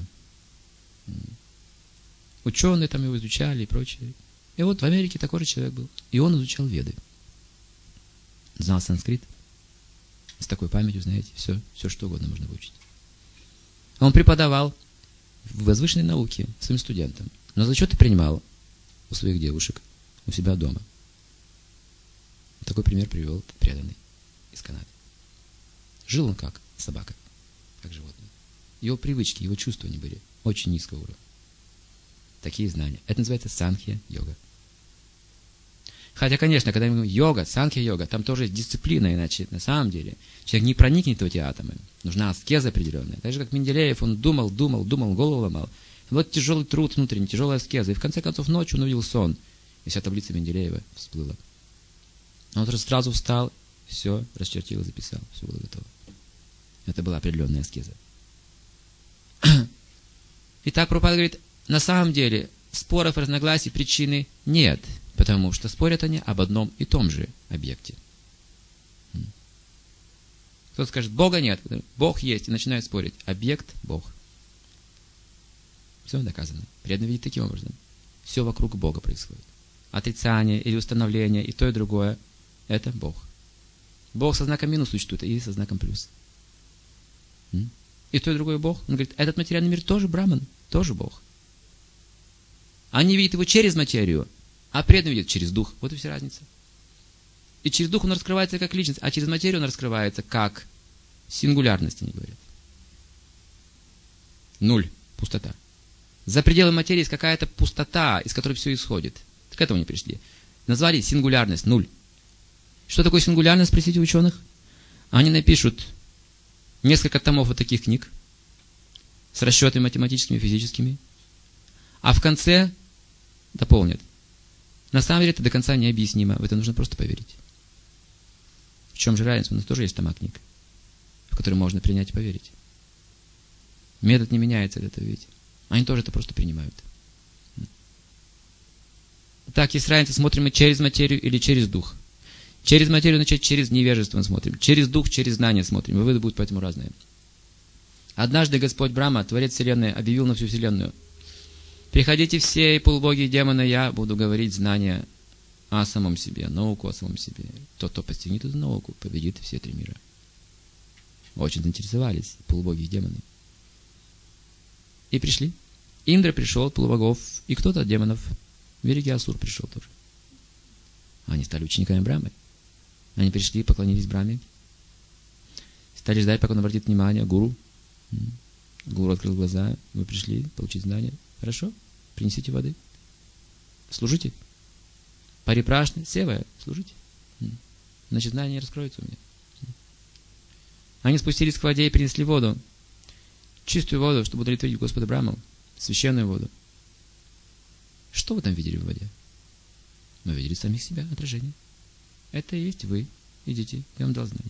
Ученые там его изучали и прочее. И вот в Америке такой же человек был. И он изучал Веды. Знал санскрит. С такой памятью, знаете, все, все что угодно можно выучить. Он преподавал в возвышенной науке своим студентам. Но зачеты принимал у своих девушек у себя дома. Такой пример привел преданный из Канады. Жил он как собака, как животное. Его привычки, его чувства не были очень низкого уровня. Такие знания. Это называется санхья-йога. Хотя, конечно, когда мы говорим йога, санхья-йога, там тоже есть дисциплина, иначе на самом деле человек не проникнет в эти атомы. Нужна аскеза определенная. Так же, как Менделеев, он думал, думал, думал, голову ломал. Вот тяжелый труд внутренний, тяжелая аскеза. И в конце концов ночью он увидел сон. И вся таблица Менделеева всплыла. Он уже сразу встал, все, расчертил и записал. Все было готово. Это была определенная аскеза. Итак, Прабхупада говорит, на самом деле споров и разногласий причины нет, потому что спорят они об одном и том же объекте. Кто-то скажет, Бога нет, Бог есть, и начинает спорить. Объект – Бог. Все доказано. Преданно видит таким образом. Все вокруг Бога происходит. Отрицание или установление, и то, и другое – это Бог. Бог со знаком минус существует, и со знаком плюс. И то, и другое Бог. Он говорит, этот материальный мир тоже Браман, тоже Бог. Они видят его через материю, а преданный видит через дух. Вот и вся разница. И через дух он раскрывается как личность, а через материю он раскрывается как сингулярность, они говорят. Нуль. Пустота. За пределами материи есть какая-то пустота, из которой все исходит. К этому не пришли. Назвали сингулярность, нуль. Что такое сингулярность, спросите ученых? Они напишут несколько томов вот таких книг с расчетами математическими, физическими, а в конце дополнят. На самом деле это до конца необъяснимо, в это нужно просто поверить. В чем же разница? У нас тоже есть тома книг, в которые можно принять и поверить. Метод не меняется от этого, видите. Они тоже это просто принимают. Так, есть разница, смотрим мы через материю или через дух. Через материю, значит, через невежество мы смотрим. Через дух, через знание смотрим. И выводы будут поэтому разные. Однажды Господь Брахма, Творец Вселенной, объявил на всю Вселенную: приходите все, и полубоги, и демоны, я буду говорить знания о самом себе, науку о самом себе. Тот, кто постигнет эту науку, победит все три мира. Очень заинтересовались полубоги и демоны. И пришли. Индра пришел от полубогов, и кто-то от демонов. Великий Асур пришел тоже. Они стали учениками Брамы. Они пришли, поклонились Браме. Стали ждать, пока он обратит внимание. Гуру. Гуру открыл глаза. Вы пришли получить знания. Хорошо? Принесите воды. Служите. Парипрашны, севая, служите. Значит, знания не раскроются у меня. Они спустились к воде и принесли воду. Чистую воду, чтобы удовлетворить Господа Браму. Священную воду. Что вы там видели в воде? Мы видели самих себя, отражение. Это и есть вы. Идите, я вам дал знание.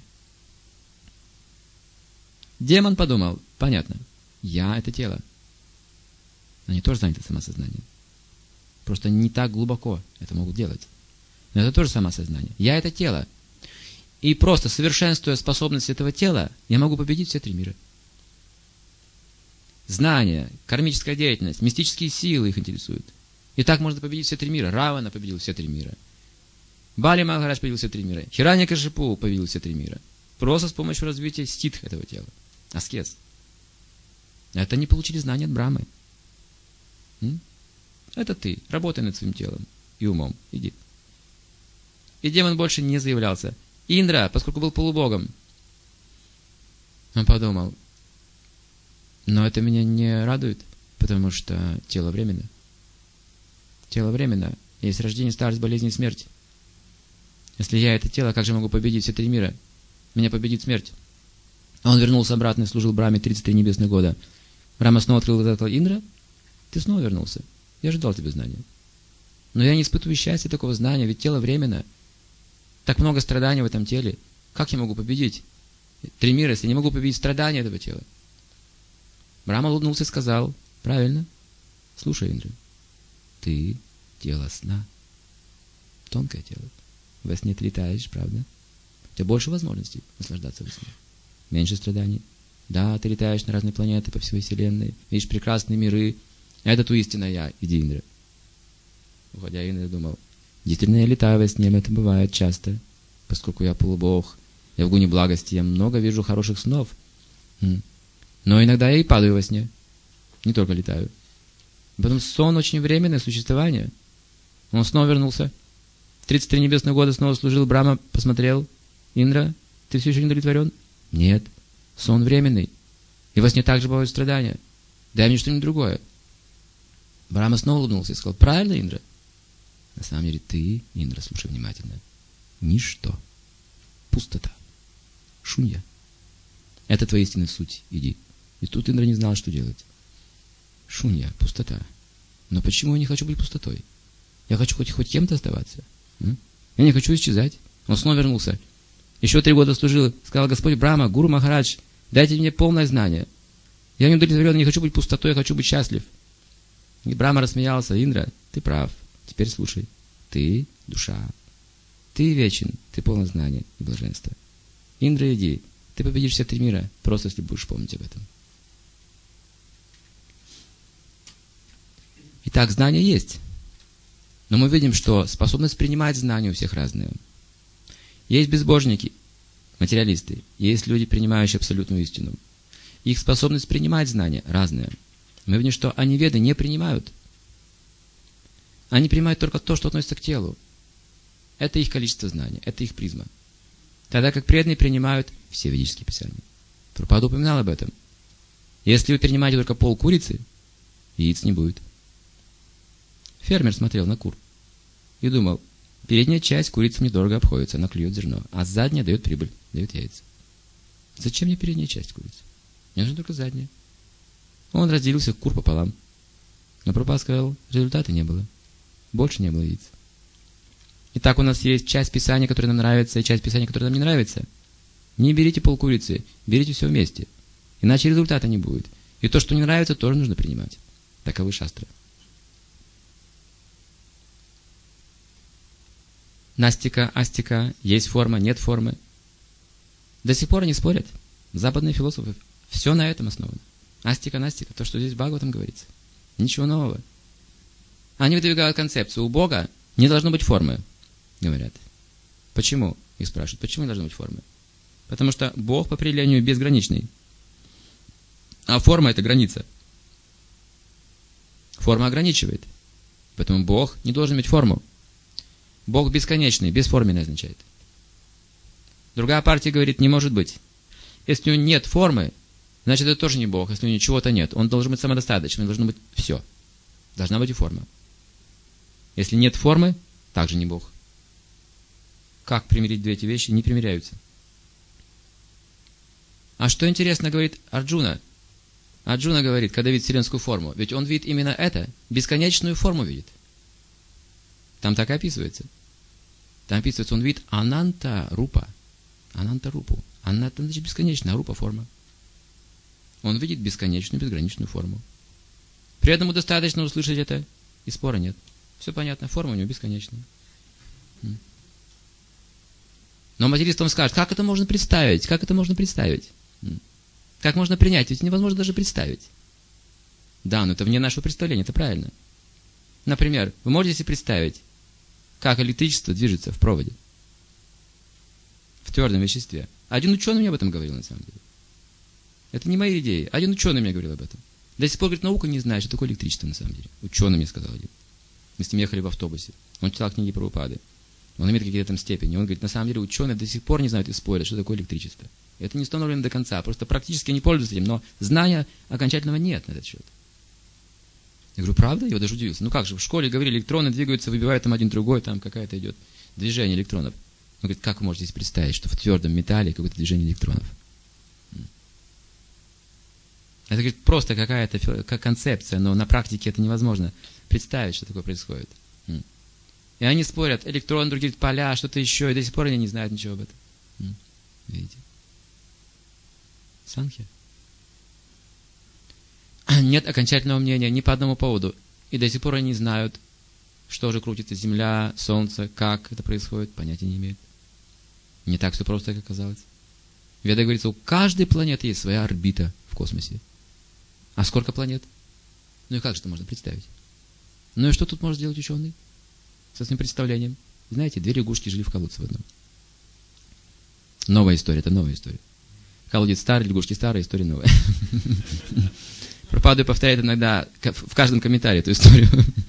Демон подумал, понятно, я — это тело. Они тоже заняты самосознанием. Просто не так глубоко это могут делать. Но это тоже самосознание. Я — это тело. И просто совершенствуя способность этого тела, я могу победить все три мира. Знания, кармическая деятельность, мистические силы их интересуют. И так можно победить все три мира. Равана победил все три мира. Бали Махарадж победил все три мира. Хираньякашипу победил все три мира. Просто с помощью развития ститх этого тела. Аскез. Это они получили знания от Брамы. М? Это ты. Работай над своим телом и умом. Иди. И демон больше не заявлялся. Индра, поскольку был полубогом, он подумал, Но это меня не радует, потому что тело временно. Тело временно. Есть рождение, старость, болезнь и смерть. Если я это тело, как же могу победить все три мира? Меня победит смерть. Он вернулся обратно и служил Брахме тридцать три небесных года. Брахма снова открыл глаза и сказал: Индра, ты снова вернулся. Я ожидал тебе знания. Но я не испытываю счастья такого знания, ведь тело временно. Так много страданий в этом теле. Как я могу победить три мира, если я не могу победить страдания этого тела? Брахма улыбнулся и сказал: правильно. Слушай, Индра, ты тело сна. Тонкое тело. Во сне ты летаешь, правда? У тебя больше возможностей наслаждаться во сне. Меньше страданий. Да, ты летаешь на разные планеты по всей Вселенной, видишь прекрасные миры. Это ту истинное я, иди, Индра. Уходя, Индра думал: действительно, я летаю во сне, это бывает часто, поскольку я полубог, я в гуне благости, я много вижу хороших снов. Но иногда я и падаю во сне, не только летаю. Поэтому сон очень временное существование. Он снова вернулся. тридцать три небесных года снова служил, Брахма посмотрел: Индра, ты все еще не удовлетворен? Нет, сон временный. И во сне также бывают страдания. Дай мне что-нибудь другое. Брахма снова улыбнулся и сказал: правильно, Индра. На самом деле ты, Индра, слушай внимательно. Ничто. Пустота. Шунья. Это твоя истинная суть. Иди. И тут Индра не знал, что делать. Шунья. Пустота. Но почему я не хочу быть пустотой? Я хочу хоть, хоть кем-то оставаться. М? Я не хочу исчезать. Он снова вернулся. Еще три года служил. Сказал: Господь Брахма, Гуру Махарадж, дайте мне полное знание. Я не удовлетворен, не хочу быть пустотой, я хочу быть счастлив. И Брахма рассмеялся: Индра, ты прав. Теперь слушай. Ты – душа. Ты вечен, ты полон знания и блаженства. Индра, иди. Ты победишь все три мира, просто если будешь помнить об этом. Итак, знания есть. Но мы видим, что способность принимать знания у всех разная. Есть безбожники, материалисты. Есть люди, принимающие абсолютную истину. Их способность принимать знания разная. Мы видим, что они веды не принимают. Они принимают только то, что относится к телу. Это их количество знаний, это их призма. Тогда как преданные принимают все ведические писания. Прабхупада упоминал об этом. Если вы принимаете только пол курицы, яиц не будет. Фермер смотрел на кур и думал: передняя часть курицы мне дорого обходится, она клюет зерно, а задняя дает прибыль, дает яйца. Зачем мне передняя часть курицы? Мне нужна только задняя. Он разделил всех кур пополам. Но Прабхупада сказал: результата не было. Больше не было яиц. Итак, у нас есть часть писания, которая нам нравится, и часть писания, которая нам не нравится. Не берите полкурицы, берите все вместе. Иначе результата не будет. И то, что не нравится, тоже нужно принимать. Таковы шастры. Настика, астика, есть форма, нет формы. До сих пор они спорят. Западные философы. Все на этом основано. Астика, настика, то, что здесь в Бхагаватам говорится. Ничего нового. Они выдвигают концепцию: у Бога не должно быть формы, говорят. Почему? Их спрашивают, почему не должно быть формы? Потому что Бог по определению безграничный. А форма – это граница. Форма ограничивает. Поэтому Бог не должен иметь форму. Бог бесконечный, бесформенный означает. Другая партия говорит: не может быть. Если у него нет формы, значит, это тоже не Бог. Если у него чего-то нет, он должен быть самодостаточным, должно быть все. Должна быть и форма. Если нет формы, также не Бог. Как примирить две эти вещи? Не примиряются. А что интересно говорит Арджуна? Арджуна говорит, когда видит вселенскую форму, ведь он видит именно это, бесконечную форму видит. Там так и описывается. Там описывается, он видит ананта рупа. Ананта рупу. Ананта значит бесконечная, а рупа форма. Он видит бесконечную, безграничную форму. Преданному достаточно услышать это, и спора нет. Все понятно, форма у него бесконечная. Но материалист вам скажет: как это можно представить? Как это можно представить? Как можно принять? Ведь невозможно даже представить. Да, но это вне нашего представления, это правильно. Например, вы можете себе представить, как электричество движется в проводе, в твердом веществе. Один ученый мне об этом говорил, на самом деле. Это не мои идеи. Один ученый мне говорил об этом. До сих пор, говорит, наука не знает, что такое электричество, на самом деле. Ученый мне сказал один. Мы с ним ехали в автобусе. Он читал книги Прабхупады. Он имеет какие-то там степени. Он говорит, на самом деле ученые до сих пор не знают и спорят, что такое электричество. Это не установлено до конца. Просто практически не пользуются этим, но знания окончательного нет на этот счет. Я говорю, правда? Я даже удивился. Ну как же, в школе говорили, электроны двигаются, выбивают там один другой, там какая-то идет движение электронов. Он говорит, как вы можете себе представить, что в твердом металле какое-то движение электронов? Это, говорит, просто какая-то как концепция, но на практике это невозможно представить, что такое происходит. И они спорят, электрон, другие говорят, поля, что-то еще, и до сих пор они не знают ничего об этом. Видите? Санхья. Нет окончательного мнения ни по одному поводу. И до сих пор они не знают, что же крутится Земля, Солнце, как это происходит, понятия не имеют. Не так все просто, как оказалось. В Ведах говорится, у каждой планеты есть своя орбита в космосе. А сколько планет? Ну и как же это можно представить? Ну и что тут может сделать ученый? Со своим представлением. Знаете, две лягушки жили в колодце в одном. Новая история, это новая история. Колодец старый, лягушки старые, история новая. Прабхупада повторяет иногда в каждом комментарии эту историю.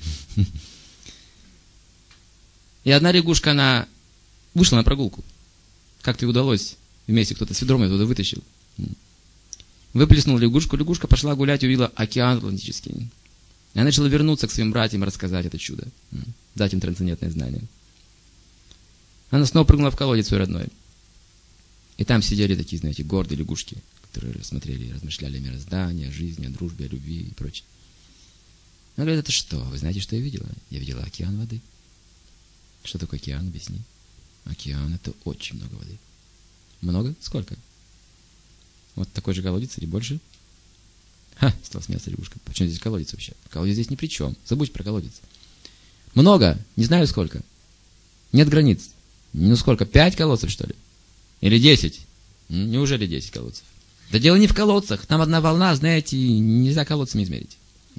И одна лягушка, она вышла на прогулку. Как-то ей удалось. Вместе кто-то с ведром ее туда вытащил. Выплеснул лягушку. Лягушка пошла гулять и увидела океан Атлантический. И она начала вернуться к своим братьям и рассказать это чудо. Дать им трансцендентное знание. Она снова прыгнула в колодец свой родной. И там сидели такие, знаете, гордые лягушки, которые смотрели, размышляли о мироздании, о жизни, о дружбе, о любви и прочее. Она говорит, это что? Вы знаете, что я видела? Я видела океан воды. Что такое океан? Объясни. Океан – это очень много воды. Много? Сколько? Вот такой же колодец или больше? Ха, стала смеяться лягушка. Почему здесь колодец вообще? Колодец здесь ни при чем. Забудь про колодец. Много. Не знаю сколько. Нет границ. Ну сколько? Пять колодцев, что ли? Или десять? Неужели десять колодцев? Да дело не в колодцах. Там одна волна, знаете, нельзя колодцами измерить.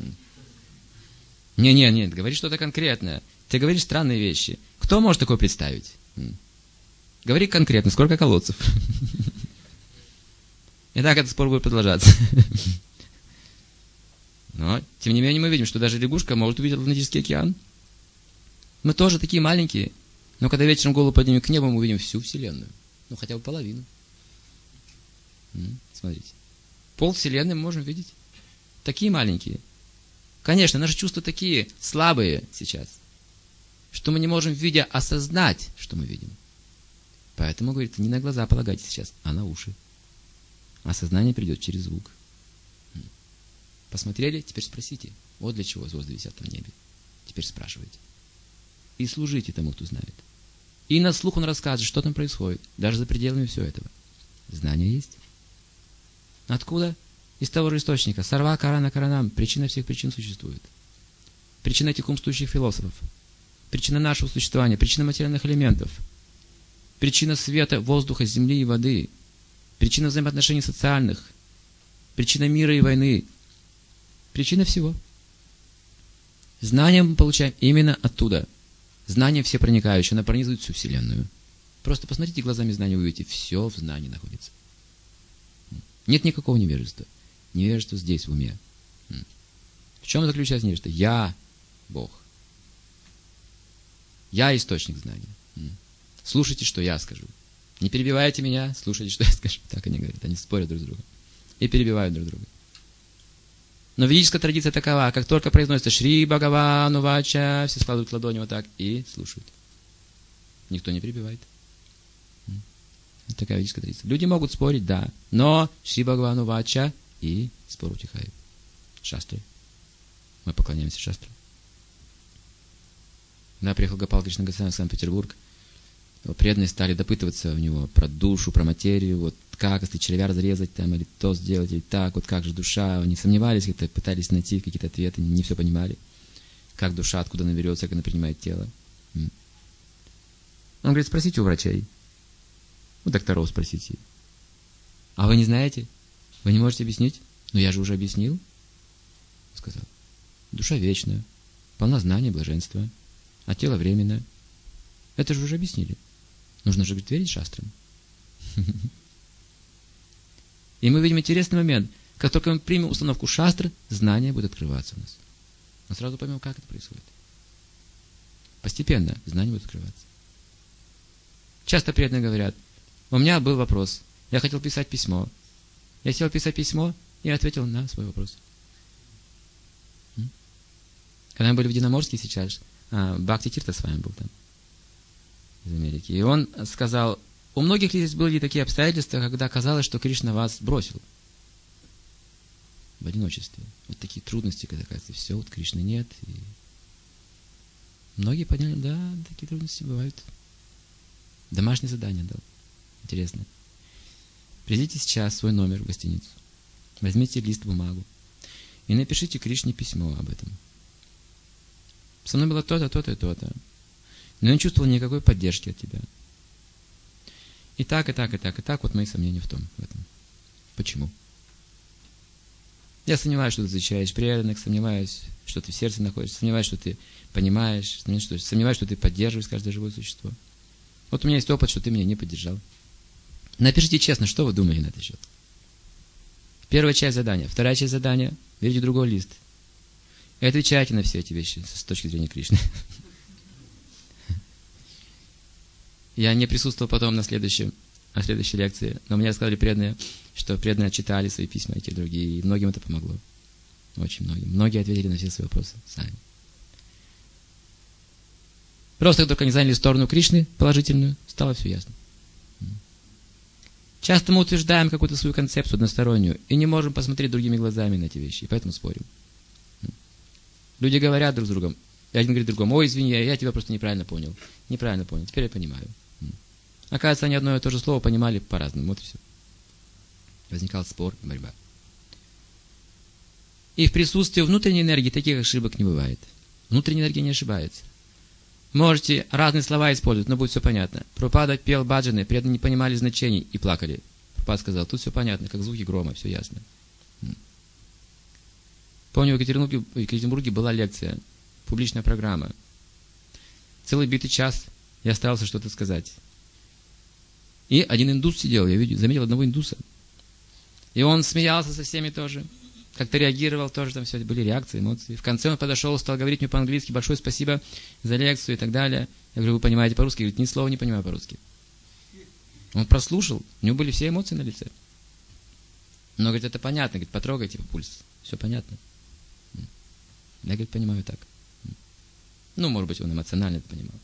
Не-не, нет, говори что-то конкретное. Ты говоришь странные вещи. Кто может такое представить? Говори конкретно, сколько колодцев? И так этот спор будет продолжаться. Но, тем не менее, мы видим, что даже лягушка может увидеть Атлантический океан. Мы тоже такие маленькие. Но когда вечером голову поднимем к небу, мы увидим всю Вселенную. Ну, хотя бы половину. Смотрите. Пол Вселенной мы можем видеть. Такие маленькие. Конечно, наши чувства такие слабые сейчас, что мы не можем, видя, осознать, что мы видим. Поэтому, говорит, не на глаза полагайте сейчас, а на уши. Осознание придет через звук. Посмотрели? Теперь спросите. Вот для чего звезды висят там в небе. Теперь спрашивайте. И служите тому, кто знает. И на слух он расскажет, что там происходит, даже за пределами всего этого. Знание есть. Откуда? Из того же источника. Сарва Карана Каранам. Причина всех причин существует. Причина этих умствующих философов. Причина нашего существования. Причина материальных элементов. Причина света, воздуха, земли и воды. Причина взаимоотношений социальных. Причина мира и войны. Причина всего. Знание мы получаем именно оттуда. Знание всепроникающее, оно пронизывает всю Вселенную. Просто посмотрите глазами знания, вы увидите, все в знании находится. Нет никакого невежества. Невежество здесь, в уме. В чем заключается невежество? Я Бог. Я источник знания. Слушайте, что я скажу. Не перебивайте меня, слушайте, что я скажу. Так они говорят, они спорят друг с другом. И перебивают друг друга. Но ведическая традиция такова, как только произносится Шри Бхагавану Вача, все складывают ладони вот так и слушают. Никто не перебивает. Такая ведическая традиция. Люди могут спорить, да, но Шри Бхагавану Вача и спор утихает. Шастры. Мы поклоняемся шастрам. Когда приехал Гопал Кришна Госвами в Санкт-Петербург, преданные стали допытываться у него про душу, про материю, вот как, если червя разрезать, там, или то сделать, или так, вот как же душа. Они сомневались, как-то пытались найти какие-то ответы, не все понимали. Как душа, откуда она берется, как она принимает тело. Он говорит, спросите у врачей. У докторов спросите. А вы не знаете? Вы не можете объяснить? Ну я же уже объяснил. Сказал. Душа вечная, полна знания, блаженства, а тело временное. Это же уже объяснили. Нужно же, говорит, верить шастрам. И мы видим интересный момент. Как только мы примем установку шастр, знание будет открываться у нас. Мы сразу поймем, как это происходит. Постепенно знание будет открываться. Часто преданные говорят, у меня был вопрос. Я хотел писать письмо. Я сел писать письмо и ответил на свой вопрос. Когда мы были в Динаморске сейчас, Бхакти Тирта с вами был там, из Америки, и он сказал, у многих здесь были такие обстоятельства, когда казалось, что Кришна вас бросил в одиночестве. Вот такие трудности, когда кажется, все, вот Кришны нет. И многие поняли, да, такие трудности бывают. Домашнее задание дал. Интересно. Придите сейчас свой номер в гостиницу. Возьмите лист, бумагу. И напишите Кришне письмо об этом. Со мной было то-то, то-то и то-то. Но я не чувствовал никакой поддержки от тебя. И так, и так, и так, и так. Вот мои сомнения в том, в этом. Почему? Я сомневаюсь, что ты защищаешь преданных, сомневаюсь, что ты в сердце находишься, сомневаюсь, что ты понимаешь, сомневаюсь, что ты поддерживаешь каждое живое существо. Вот у меня есть опыт, что ты меня не поддержал. Напишите честно, что вы думаете на этот счет. Первая часть задания. Вторая часть задания. Берите другой лист. И отвечайте на все эти вещи с точки зрения Кришны. Я не присутствовал потом на следующем, на следующей лекции, но мне сказали преданные, что преданные читали свои письма, эти другие, и многим это помогло. Очень многим. Многие ответили на все свои вопросы сами. Просто как только они заняли сторону Кришны, положительную, стало все ясно. Часто мы утверждаем какую-то свою концепцию одностороннюю и не можем посмотреть другими глазами на эти вещи, и поэтому спорим. Люди говорят друг с другом, и один говорит другому, ой, извини, я тебя просто неправильно понял. Неправильно понял, теперь я понимаю. Оказывается, они одно и то же слово понимали по-разному, вот и все. Возникал спор и борьба. И в присутствии внутренней энергии таких ошибок не бывает. Внутренняя энергия не ошибается. Можете разные слова использовать, но будет все понятно. Прабхупада пел баджаны, при этом не понимали значений и плакали. Прабхупада сказал, тут все понятно, как звуки грома, все ясно. Помню, в Екатеринбурге, в Екатеринбурге была лекция, публичная программа. Целый битый час я старался что-то сказать. И один индус сидел, я видел, заметил одного индуса. И он смеялся со всеми тоже. Как-то реагировал тоже, там все были реакции, эмоции. В конце он подошел, стал говорить мне по-английски, большое спасибо за лекцию и так далее. Я говорю, вы понимаете по-русски? Говорит, ни слова не понимаю по-русски. Он прослушал, у него были все эмоции на лице. Но, говорит, это понятно, говорит, потрогайте пульс, все понятно. Я, говорит, понимаю так. Ну, может быть, он эмоционально это понимал.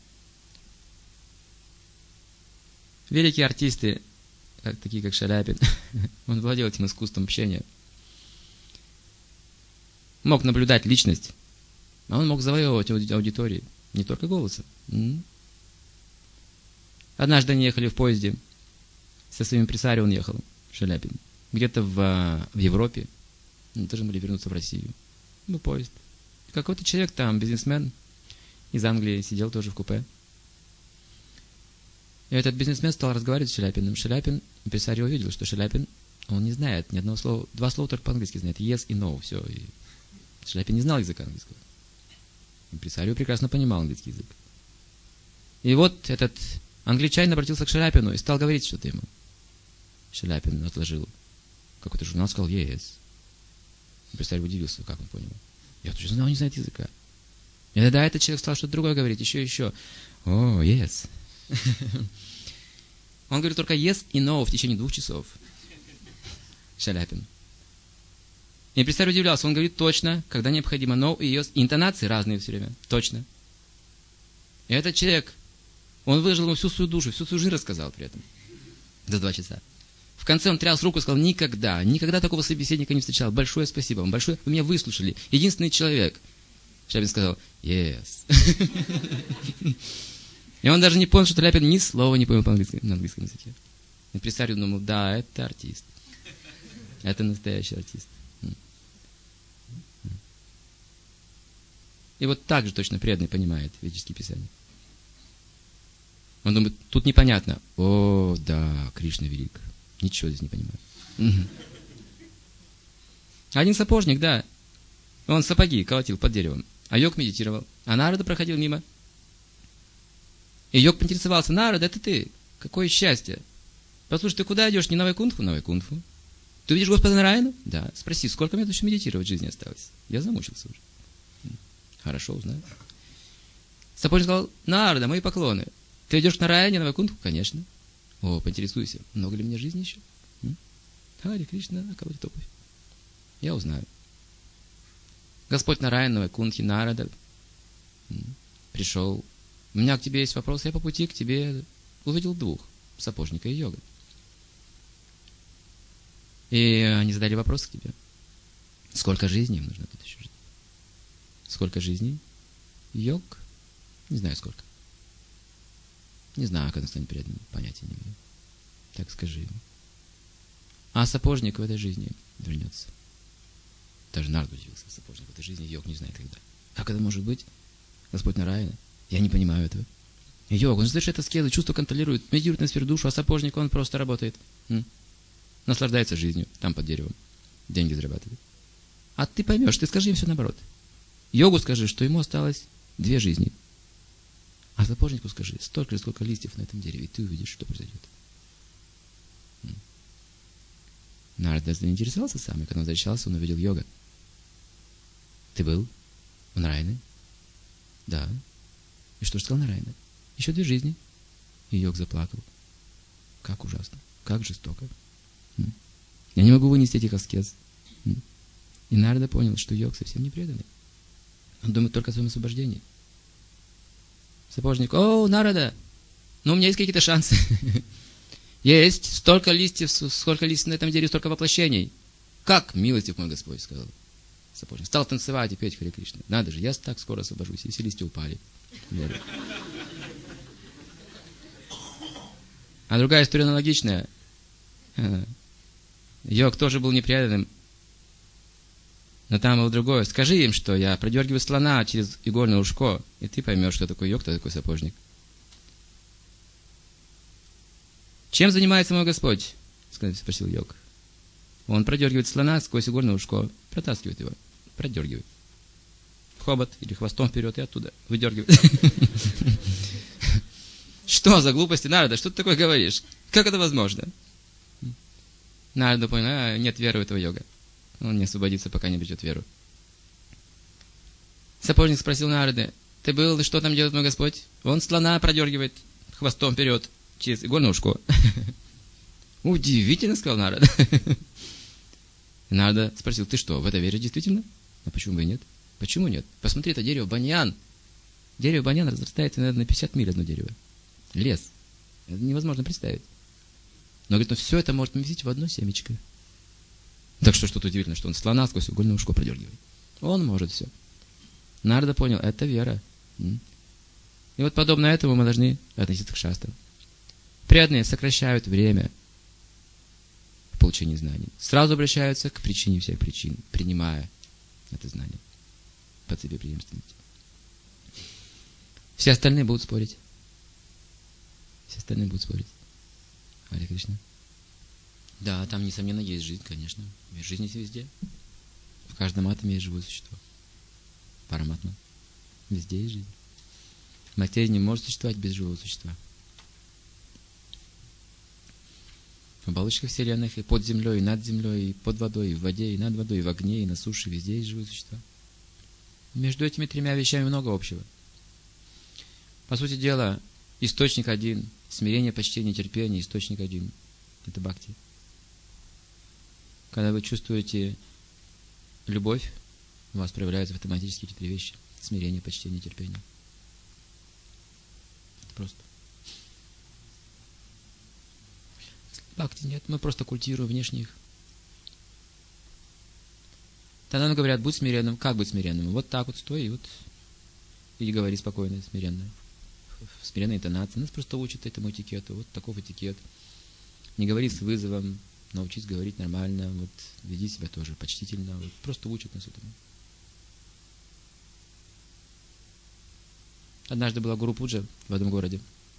Великие артисты, как, такие как Шаляпин, он владел этим искусством общения. Мог наблюдать личность, а он мог завоевывать аудитории, не только голосом. Однажды они ехали в поезде, со своим импресарио он ехал, Шаляпин, где-то в, в Европе, они должны были вернуться в Россию. Был поезд. Какой-то человек там, бизнесмен из Англии, сидел тоже в купе. И этот бизнесмен стал разговаривать с Шаляпиным. Шаляпин, импресарио увидел, что Шаляпин, он не знает ни одного слова, два слова только по-английски знает, yes и no, все. И Шаляпин не знал языка английского. Импресарио прекрасно понимал английский язык. И вот этот англичанин обратился к Шаляпину и стал говорить что-то ему. Шаляпин отложил какой-то журнал, сказал yes. Импресарио удивился, как он понял. Я тоже знал, он не знает языка. И тогда этот человек стал что-то другое говорить, еще и еще. О, oh, yes. Он говорит только yes и no в течение двух часов. Шаляпин. И импресарио удивлялся, он говорит точно, когда необходимо no и yes. И интонации разные все время, точно. И этот человек, он выжил ему всю свою душу, всю свою жизнь рассказал при этом. За два часа. В конце он тряс руку и сказал, никогда, никогда такого собеседника не встречал. Большое спасибо вам, большое, вы меня выслушали. Единственный человек. Шаляпин сказал, yes. И он даже не понял, что Шаляпин ни слова не понял по-английски, на английском языке. Импресарио думал, да, это артист. Это настоящий артист. И вот так же точно преданный понимает ведические писания. Он думает, тут непонятно. О, да, Кришна велик. Ничего здесь не понимаю. Один сапожник, да. Он сапоги колотил под деревом. А йог медитировал. А Нарада проходил мимо. И йог поинтересовался, Нарада, это ты? Какое счастье. Послушай, ты куда идешь? Не на Вайкунтху? На Вайкунтху. Ты видишь Господа Нараяну? Да. Спроси, сколько мне еще медитировать в жизни осталось? Я замучился уже. Хорошо, узнаю. Сапожник сказал, Нарада, мои поклоны. Ты идешь к Нараяне на Вайкунтху? Конечно. О, поинтересуйся, много ли мне жизни еще? Хари Кришна, кого-то топай. Я узнаю. Господь Нараяна, Кунхи Нарада пришел. У меня к тебе есть вопрос. Я по пути к тебе увидел двух, сапожника и йога. И они задали вопрос к тебе. Сколько жизней им нужно тут еще жить? Сколько жизней? Йог? Не знаю сколько. Не знаю, как он станет преданным. Понятия не имею. Так скажи ему. А сапожник в этой жизни вернется. Даже Нард удивился. Сапожник в этой жизни, йог не знает когда. Как это может быть? Господь Нараяна. Я не понимаю этого. Йог, он совершает аскезы, чувство контролирует, медитирует на сферу душу, а сапожник, он просто работает. М? Наслаждается жизнью, там под деревом. Деньги зарабатывает. А ты поймешь, ты скажи им все наоборот. Йогу скажи, что ему осталось две жизни. А сапожнику скажи, столько же, сколько листьев на этом дереве, и ты увидишь, что произойдет. М? Нард даже не интересовался сам, и когда он возвращался, он увидел йога. Ты был у Нараяны? Да. И что же сказал Нараяна? Еще две жизни. И йог заплакал. Как ужасно, как жестоко. М? Я не могу вынести этих аскез. М? И Нарада понял, что йог совсем не преданный. Он думает только о своем освобождении. Сапожник, о, Нарада, ну у меня есть какие-то шансы. Есть столько листьев, сколько листьев на этом дереве, столько воплощений. Как, милостив мой Господь, сказал сапожник. Стал танцевать и петь Харе Кришна. Надо же, я так скоро освобожусь, и все листья упали. А другая история аналогичная. Йог тоже был непреданным. Но там было другое. Скажи им, что я продергиваю слона через игольное ушко, и ты поймешь, что такое йог, кто такой сапожник. Чем занимается мой Господь? Спросил йог. Он продергивает слона сквозь игольное ушко, протаскивает его, продергивает. Хобот или хвостом вперед и оттуда выдергивает. Что за глупости, Нарада? Что ты такое говоришь? Как это возможно? Нарада понял, а, нет веры у этого йога. Он не освободится, пока не обретет веру. Сапожник спросил Нарады, ты был, и что там делает мой Господь? Он слона продергивает хвостом вперед через игольное ушко. Удивительно, сказал Нарада. Нарада спросил, ты что, в это веришь действительно? А почему бы и нет? Почему нет? Посмотри, это дерево баньян. Дерево баньян разрастается, наверное, на пятьдесят миль одно дерево. Лес. Это невозможно представить. Но, говорит, ну все это может вместить в одно семечко. Так что что-то удивительно, что он слона сквозь угольное ушко продергивает. Он может все. Нарада понял, это вера. И вот подобно этому мы должны относиться к шастрам. Преданные сокращают время в получении знаний. Сразу обращаются к причине всех причин, принимая это знание по цепи преемственности. Все остальные будут спорить. Все остальные будут спорить. Харе Кришна. Да, там, несомненно, есть жизнь, конечно. Жизнь есть везде. В каждом атоме есть живое существо. Параматма. Везде есть жизнь. Материя не может существовать без живого существа. В оболочках вселенных, и под землей, и над землей, и под водой, и в воде, и над водой, и в огне, и на суше, везде есть живые существа. Между этими тремя вещами много общего. По сути дела, источник один, смирение, почтение, терпение, источник один. Это бхакти. Когда вы чувствуете любовь, у вас проявляются автоматически эти три вещи. Смирение, почтение, терпение. Это просто. Бхакти нет, мы просто культивируем внешне их. Тогда нам говорят, будь смиренным. Как быть смиренным? Вот так вот стой и вот и говори спокойно, смиренно. В смиренной интонации. Нас просто учат этому этикету. Вот таков этикет. Не говори с вызовом, научись говорить нормально, вот веди себя тоже почтительно. Вот, просто учат нас этому. Однажды была Гуру Пуджа в одном городе.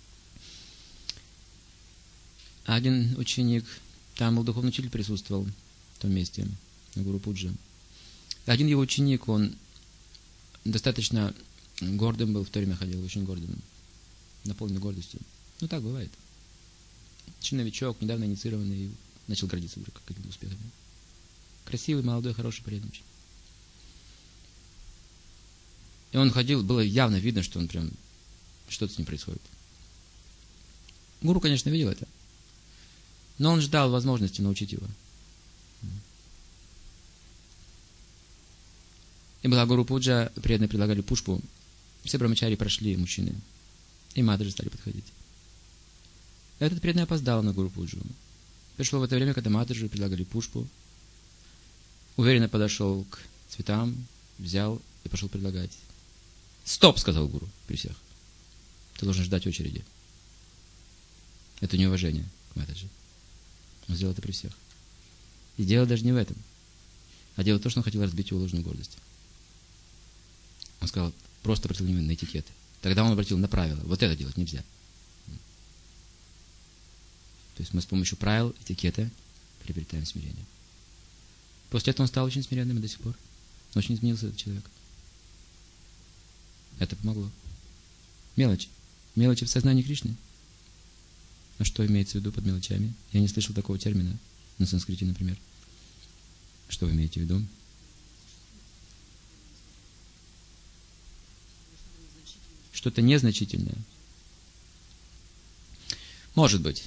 Один ученик, там был духовный учитель, присутствовал в том месте, на Гуру Пуджа. Один его ученик, он достаточно гордым был, в то время ходил, очень гордым, наполнен гордостью. Ну, так бывает. Очень новичок, недавно инициированный, начал гордиться вдруг какими-то успехами. Красивый, молодой, хороший, преданный. И он ходил, было явно видно, что он прям, что-то с ним происходит. Гуру, конечно, видел это. Но он ждал возможности научить его. И была Гуру Пуджа, преданные предлагали пушпу. Все брамачари прошли, мужчины. И Матаджи стали подходить. Этот преданный опоздал на Гуру Пуджу. Пришло в это время, когда Матаджи предлагали пушпу. Уверенно подошел к цветам, взял и пошел предлагать. «Стоп!» — сказал Гуру при всех. «Ты должен ждать очереди». Это неуважение к Матаджи. Он сделал это при всех. И дело даже не в этом. А дело в том, что он хотел разбить его ложную гордость. Он сказал, просто обратил внимание на этикеты. Тогда он обратил на правила. Вот это делать нельзя. То есть мы с помощью правил, этикета приобретаем смирение. После этого он стал очень смиренным и до сих пор. Очень изменился этот человек. Это помогло. Мелочи. Мелочи в сознании Кришны. А что имеется в виду под мелочами? Я не слышал такого термина на санскрите, например. Что вы имеете в виду? Что-то незначительное. Может быть.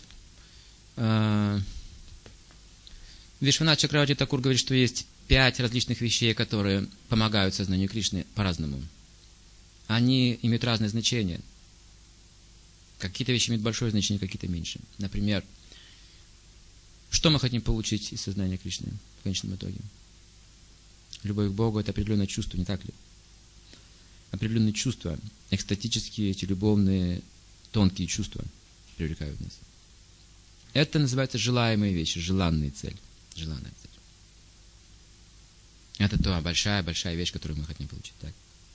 Вишванат Чакраварти Такур говорит, что есть пять различных вещей, которые помогают сознанию Кришны по-разному. Они имеют разное значение. Какие-то вещи имеют большое значение, какие-то меньше. Например, что мы хотим получить из сознания Кришны в конечном итоге? Любовь к Богу – это определенное чувство, не так ли? Определенные чувства, экстатические, эти любовные, тонкие чувства привлекают нас. Это называется желаемые вещи, желанная цель. Желанная цель. Это та большая-большая вещь, которую мы хотим получить. Так?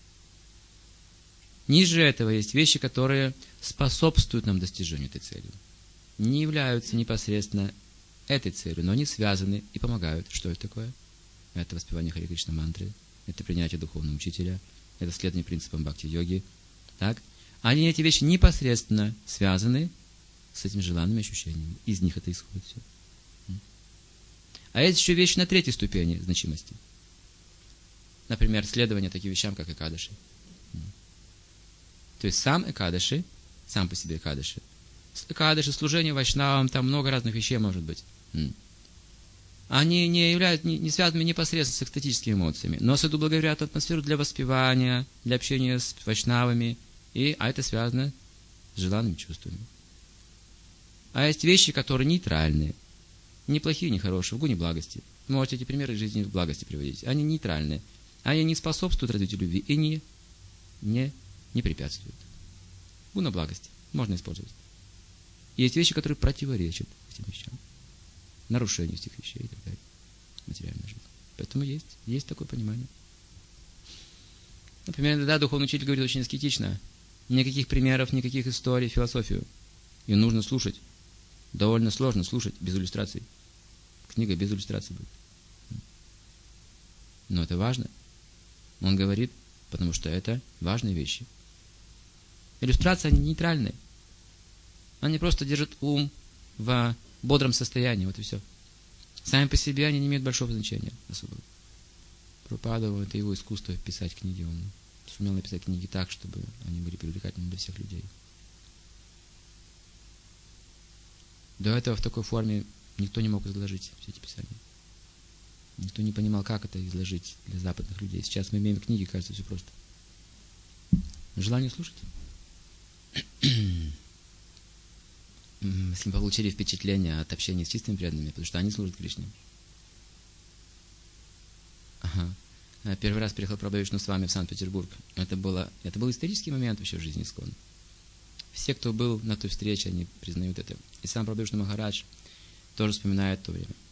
Ниже этого есть вещи, которые способствуют нам достижению этой цели. Не являются непосредственно этой целью, но они связаны и помогают. Что это такое? Это воспевание Харе Кришна мантры, это принятие духовного учителя, это следование принципам бхакти-йоги. Так? Они, эти вещи, непосредственно связаны с этими желанными ощущениями. Из них это исходит все. А есть еще вещи на третьей ступени значимости. Например, следование таким вещам, как экадаши. То есть сам экадаши, сам по себе экадаши, экадаши, служение вайшнавам, там много разных вещей может быть. Они не являются, не, не связаны непосредственно с экстатическими эмоциями, но саду благоволят атмосферу для воспевания, для общения с вайшнавами, и, а это связано с желанными чувствами. А есть вещи, которые нейтральные, не плохие, не хорошие, в гуне благости. Вы можете эти примеры из жизни в благости приводить. Они нейтральные. Они не способствуют развитию любви и не, не, не препятствуют. Гуна благости можно использовать. И есть вещи, которые противоречат этим вещам. Нарушению этих вещей и так далее. Материальная жизнь. Поэтому есть, есть такое понимание. Например, иногда духовный учитель говорит очень аскетично. Никаких примеров, никаких историй, философию. Ее нужно слушать. Довольно сложно слушать без иллюстраций. Книга без иллюстраций будет. Но это важно. Он говорит, потому что это важные вещи. Иллюстрации, они нейтральные. Они просто держат ум в бодром состоянии, вот и все. Сами по себе они не имеют большого значения особого. Прабхупада, это его искусство писать книги. Он сумел написать книги так, чтобы они были привлекательны для всех людей. До этого в такой форме никто не мог изложить все эти писания. Никто не понимал, как это изложить для западных людей. Сейчас мы имеем книги, кажется, все просто. Желание слушать. Если мы получили впечатление от общения с чистыми преданными, потому что они служат Кришне. Ага. Я первый раз приехал Прабхупада Вишну с вами в Санкт-Петербург. Это, было, это был исторический момент вообще в жизни ИСККОН. Все, кто был на той встрече, они признают это. И сам Прабхупада Вишну Махарадж тоже вспоминает то время.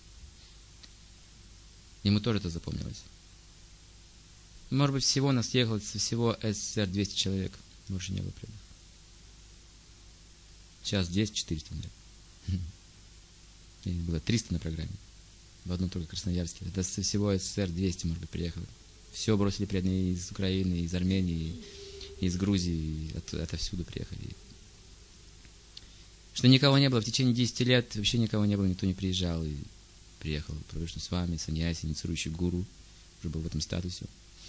Ему тоже это запомнилось. Может быть, всего нас ехало, всего СССР двести человек. Больше не было преданных. Сейчас десять-четыреста, наверное. И было триста на программе. В одном только Красноярске. Это со всего СССР двести, может быть, приехало. Все бросили преданные из Украины, из Армении, из Грузии, от, отовсюду приехали. Что никого не было в течение десяти лет, вообще никого не было, никто не приезжал. И приехал Прабхупада Вишну с вами, саньяси, инициирующий гуру, уже был в этом статусе.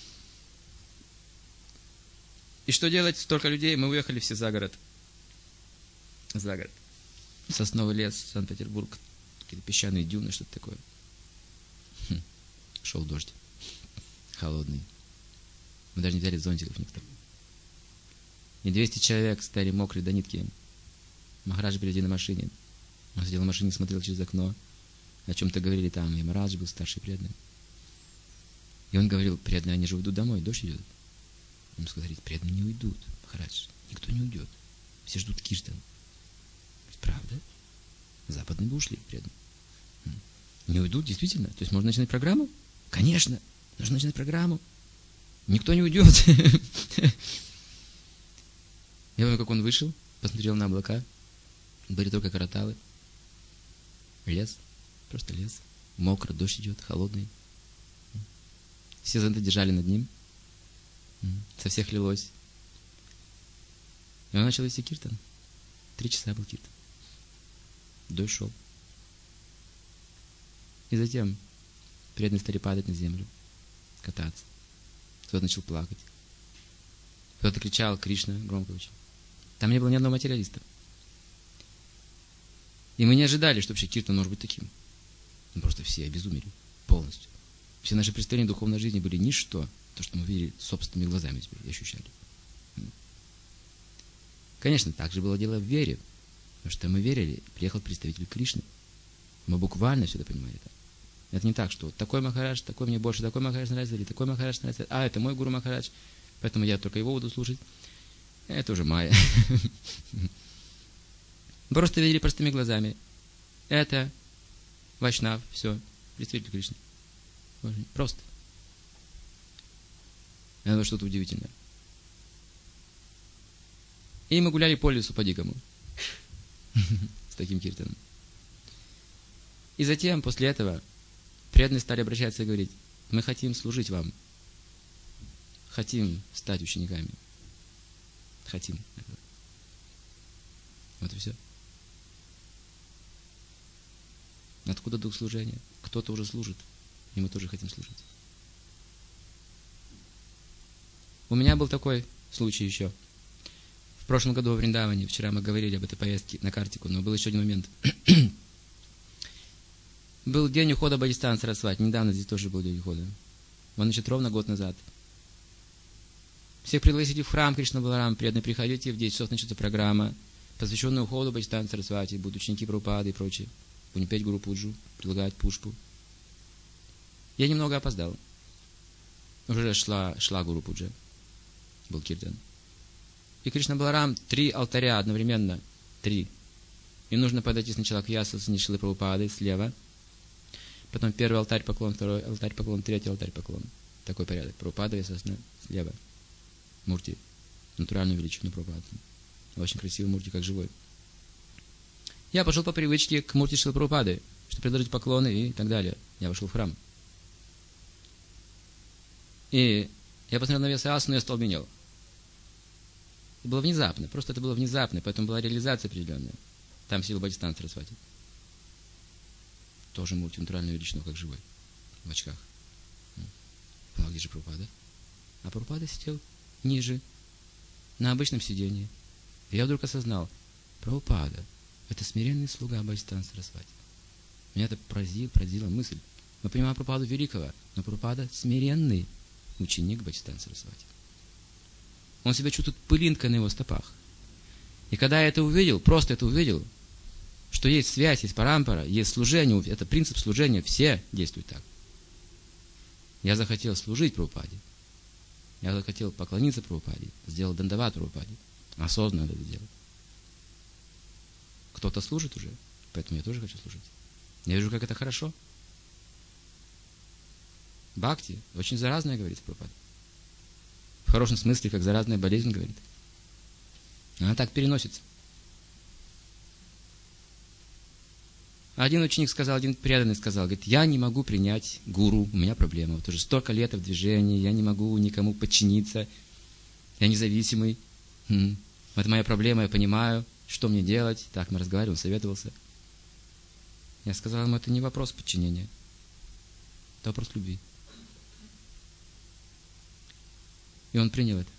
И что делать? Столько людей, мы уехали все за город. За город. Сосновый лес, Санкт-Петербург, какие-то песчаные дюны, что-то такое. Хм. Шел дождь. Холодный. Мы даже не взяли зонтиков никто. И двести человек стояли мокрые до нитки. Махарадж впереди на машине. Он сидел в машине, смотрел через окно. О чем-то говорили там. И Махарадж был старший преданный. И он говорил: преданные, они же уйдут домой, дождь идет. Ему сказали: преданные не уйдут, Махарадж, никто не уйдет. Все ждут киртан. Правда? Западные бы ушли, преданные. Не уйдут, действительно. То есть можно начинать программу? Конечно, нужно начинать программу. Никто не уйдет. Я помню, как он вышел, посмотрел на облака. Были только караталы. Лес. Просто лес. Мокро, дождь идет, холодный. Все зонты держали над ним. Со всех лилось. И он начал вести киртан. Три часа был киртан. Дождь шел. И затем преданные стали падать на землю, кататься. Кто-то начал плакать. Кто-то кричал: Кришна, громко очень. Там не было ни одного материалиста. И мы не ожидали, что вообще киртан может быть таким. Мы просто все обезумели полностью. Все наши представления духовной жизни были ничто, то, что мы видели собственными глазами теперь и ощущали. Конечно, также было дело в вере, потому что мы верили, приехал представитель Кришны. Мы буквально все это понимали. Это не так, что вот такой Махарадж, такой мне больше, такой Махарадж нравится, или такой Махарадж нравится, а это мой Гуру Махарадж, поэтому я только его буду слушать. Это уже майя. Просто видели простыми глазами. Это Вайшнав, все, представитель Кришны. Просто. Это что-то удивительное. И мы гуляли по лесу по-дикому. С таким киртаном. И затем, после этого, преданные стали обращаться и говорить: мы хотим служить вам. Хотим стать учениками. Хотим. Вот и все. Откуда дух служения? Кто-то уже служит, и мы тоже хотим служить. У меня был такой случай еще. В прошлом году во Вриндаване, вчера мы говорили об этой поездке на Картику, но был еще один момент. Был день ухода Бхактистана Сарасвати. Недавно здесь тоже был день ухода. Он значит ровно год назад. Всех пригласили в храм Кришна Баларам. Преданные, приходите, в десять часов начнется программа, посвященная уходу Бхактистана Сарасвати. Будут ученики Прабхупады и прочее. Будем петь Гуру Пуджу, предлагать пушпу. Я немного опоздал. Уже шла, шла Гуру Пуджа. Был киртан. И Кришна Баларам, три алтаря одновременно. Три. И нужно подойти сначала к Ясасане Шилы Прабхупады слева. Потом первый алтарь поклон, второй алтарь поклон, третий алтарь поклон. Такой порядок. Прабхупада, Ясасана слева. Мурти. Натуральную величину Прабхупады. Очень красивый Мурти, как живой. Я пошел по привычке к Мурти Шилы Прабхупады, чтобы предложить поклоны и так далее. Я вошел в храм. И я посмотрел на Ясасану и остолбенел. Это было внезапно. Просто это было внезапно, поэтому была реализация определенная. Там сидел Бхактистана Сарасвати. Тоже Мурти, натуральную величину, как живой. В очках. А где же Прабхупада? А Прабхупада сидел ниже, на обычном сидении. И я вдруг осознал: Прабхупада — это смиренный слуга Бхактистана Сарасвати. Меня это поразило, поразила мысль. Мы понимаем Прабхупаду великого, но Прабхупада смиренный ученик Бхактистана Сарасвати. Он себя чувствует пылинкой на его стопах. И когда я это увидел, просто это увидел, что есть связь, есть парампара, есть служение, это принцип служения, все действуют так. Я захотел служить Прабхупаде. Я захотел поклониться Прабхупаде, сделал дандават Прабхупаде. Осознанно это делал. Кто-то служит уже, поэтому я тоже хочу служить. Я вижу, как это хорошо. Бхакти очень заразная, говорит Прабхупада. В хорошем смысле, как заразная болезнь, говорит. Она так переносится. Один ученик сказал, один преданный сказал, говорит: я не могу принять гуру, у меня проблема. Вот уже столько лет в движении, я не могу никому подчиниться, я независимый. Хм. Это моя проблема, я понимаю, что мне делать. Так, мы разговаривали, он советовался. Я сказал ему: это не вопрос подчинения, это вопрос любви. И он принял это.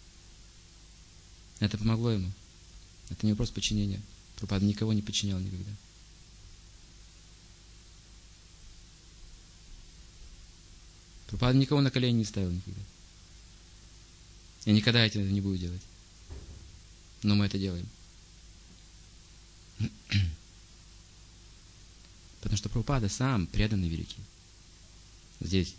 Это помогло ему. Это не вопрос подчинения. Прабхупада никого не подчинял никогда. Прабхупада никого на колени не ставил никогда. Я никогда этого не буду делать. Но мы это делаем. Потому что Прабхупада сам преданный великий. Здесь.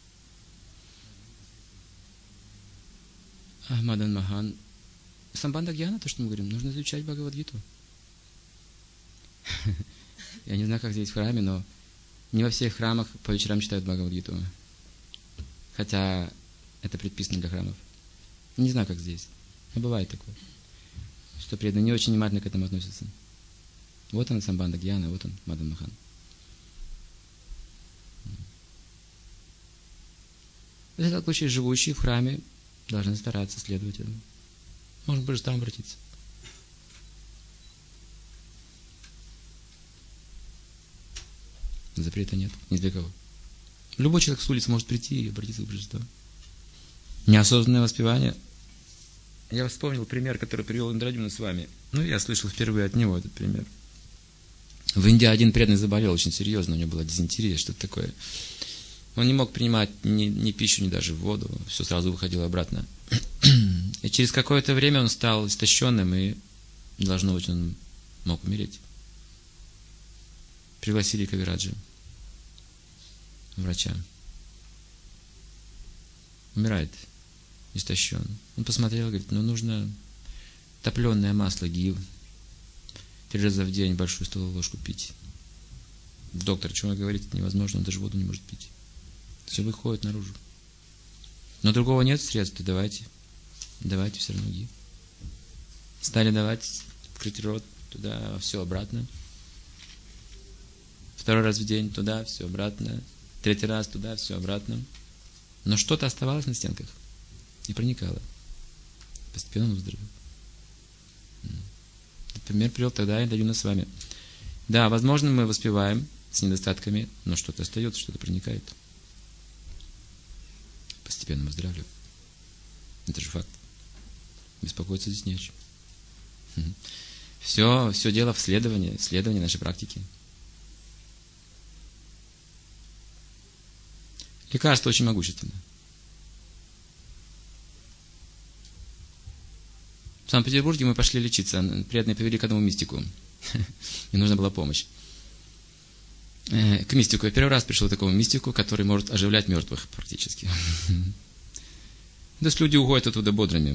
Мадан Махан. Самбандха Гьяна, то, что мы говорим, нужно изучать Бхагавад-гиту. Я не знаю, как здесь в храме, но не во всех храмах по вечерам читают Бхагавад-гиту. Хотя это предписано для храмов. Не знаю, как здесь. Но бывает такое. Что преданные не очень внимательно к этому относятся. Вот он, Самбандха Гьяна, вот он, Мадан Махан. В этом случае живущие в храме должны стараться следовать этому. Можно больше там обратиться. Запрета нет, ни для кого. Любой человек с улицы может прийти и обратиться к божеству. Неосознанное воспевание. Я вспомнил пример, который привел Индрадюмна с вами. Ну, я слышал впервые от него этот пример. В Индии один преданный заболел очень серьезно, у него была дизентерия, что-то такое. Он не мог принимать ни, ни пищу, ни даже воду, все сразу выходило обратно. И через какое-то время он стал истощенным, и, должно быть, он мог умереть. Пригласили Кавираджа, врача. Умирает, истощен. Он посмотрел, говорит, ну нужно топленое масло гив, три раза в день большую столовую ложку пить. Доктор, что он говорит, это невозможно, он даже воду не может пить. Все выходит наружу. Но другого нет средств, давайте, давайте все равно гив. Стали давать, открыть рот, туда, все обратно. Второй раз в день туда, все обратно. Третий раз туда, все обратно. Но что-то оставалось на стенках и проникало. Постепенно он выздоровел. Этот пример привел тогда Индрадюмна с вами. Да, возможно, мы воспеваем с недостатками, но что-то остается, что-то проникает. Постепенно выздоравливает. Это же факт. Беспокоиться здесь не о чем. Все, все дело в следовании, в следовании нашей практики. Лекарство очень могущественно. В Санкт-Петербурге мы пошли лечиться. Преданные повели к одному мистику. Мне нужна была помощь. К мистику. Я первый раз пришел к такому мистику, который может оживлять мертвых практически. То есть люди уходят оттуда бодрыми.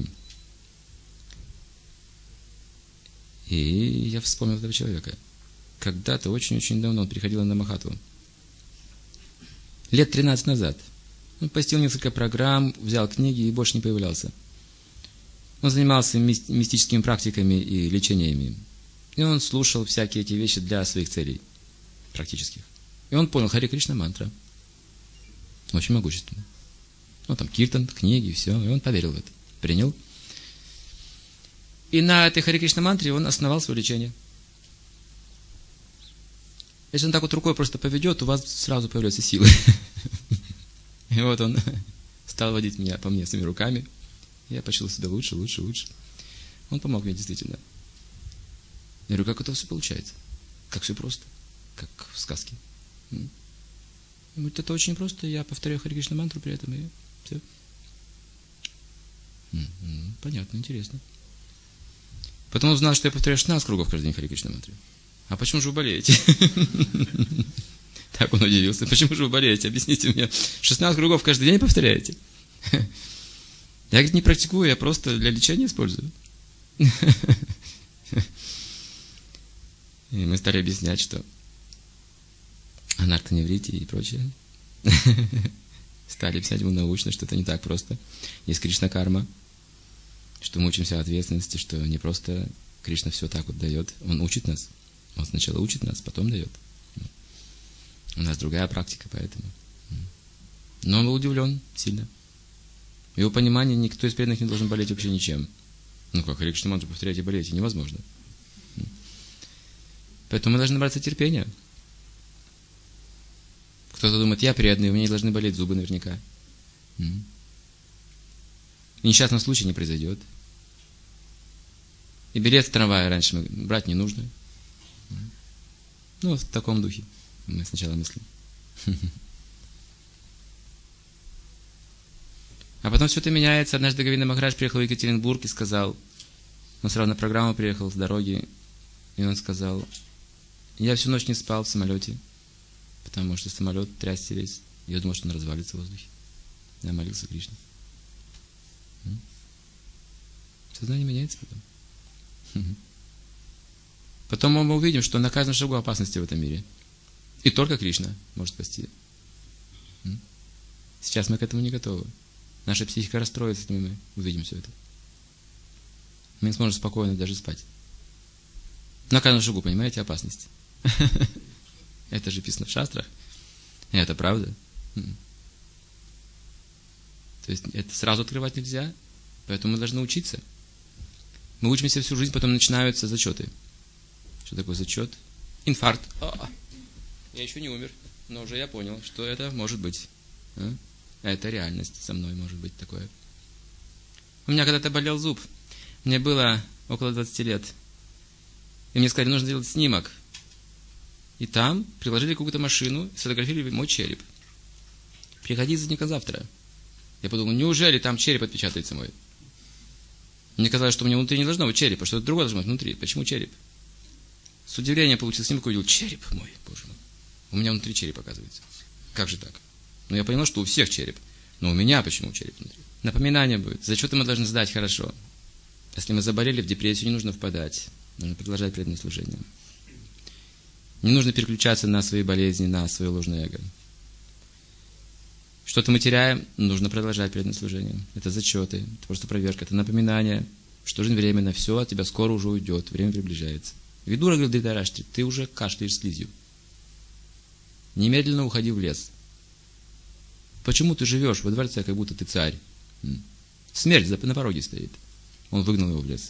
И я вспомнил этого человека. Когда-то, очень-очень давно, он приходил на Махатву. Лет тринадцать назад. Он посетил несколько программ, взял книги и больше не появлялся. Он занимался мистическими практиками и лечениями. И он слушал всякие эти вещи для своих целей практических. И он понял Харе Кришна мантра. Очень могущественно. Ну, там киртан, книги, все. И он поверил в это. Принял. И на этой Харе Кришна мантре он основал свое лечение. Если он так вот рукой просто поведет, у вас сразу появляются силы. И вот он стал водить меня по мне своими руками. Я почувствовал себя лучше, лучше, лучше. Он помог мне действительно. Я говорю, как это все получается? Как все просто? Как в сказке. Он говорит, это очень просто. Я повторяю Харе Кришна мантру при этом, и все. Понятно, интересно. Потом он узнал, что я повторяю шестнадцать кругов каждый день Харе Кришна мантры. А почему же вы болеете? Так он удивился. Почему же вы болеете? Объясните мне. шестнадцать кругов каждый день повторяете? Я, говорит, не практикую, я просто для лечения использую. И мы стали объяснять, что анартаневрити и прочее. Стали объяснять ему научно, что это не так просто. Есть Кришна-карма, что мы учимся ответственности, что не просто Кришна все так вот дает. Он учит нас. Он сначала учит нас, потом дает. У нас другая практика, поэтому. Но он был удивлен сильно. В его понимании никто из преданных не должен болеть вообще ничем. Ну как, Харе Кришна мантру повторять и болеть невозможно. Поэтому мы должны набраться терпения. Кто-то думает, я преданный, у меня не должны болеть зубы наверняка. И несчастного случая не произойдет. И билет в трамвае раньше брать не нужно. Ну, в таком духе мы сначала мыслим. А потом все это меняется. Однажды Говинда Махарадж приехал в Екатеринбург и сказал, он сразу на программу приехал с дороги, и он сказал, я всю ночь не спал в самолете, потому что самолет трясся весь. Я думал, что он развалится в воздухе. Я молился Кришне. Сознание меняется потом. Потом мы увидим, что на каждом шагу опасности в этом мире. И только Кришна может спасти. Сейчас мы к этому не готовы. Наша психика расстроится, если мы увидим все это. Мы не сможем спокойно даже спать. На каждом шагу, понимаете, опасность. Это же писано в шастрах. И это правда. То есть это сразу открывать нельзя. Поэтому мы должны учиться. Мы учимся всю жизнь, потом начинаются зачеты. Что такое зачет? Инфаркт. А, я еще не умер, но уже я понял, что это может быть. А? Это реальность со мной может быть такое. У меня когда-то болел зуб. Мне было около двадцати лет. И мне сказали, нужно сделать снимок. И там приложили какую-то машину и сфотографировали мой череп. Приходи за завтра. Я подумал, неужели там череп отпечатается мой? Мне казалось, что у меня внутри не должно быть черепа, что-то другое должно быть внутри. Почему череп? С удивлением получил снимок и увидел, череп мой, боже мой. У меня внутри череп, оказывается. Как же так? Ну, я понял, что у всех череп. Но у меня почему череп внутри? Напоминание будет. Зачеты мы должны сдать хорошо. Если мы заболели, в депрессию не нужно впадать. Нужно продолжать преданное служение. Не нужно переключаться на свои болезни, на свое ложное эго. Что-то мы теряем, нужно продолжать преданное служение. Это зачеты, это просто проверка, это напоминание, что жизнь временна, все от тебя скоро уже уйдет, время приближается. Видура говорит Дритараштре, ты уже кашляешь слизью. Немедленно уходи в лес. Почему ты живешь во дворце, как будто ты царь? Смерть на пороге стоит. Он выгнал его в лес.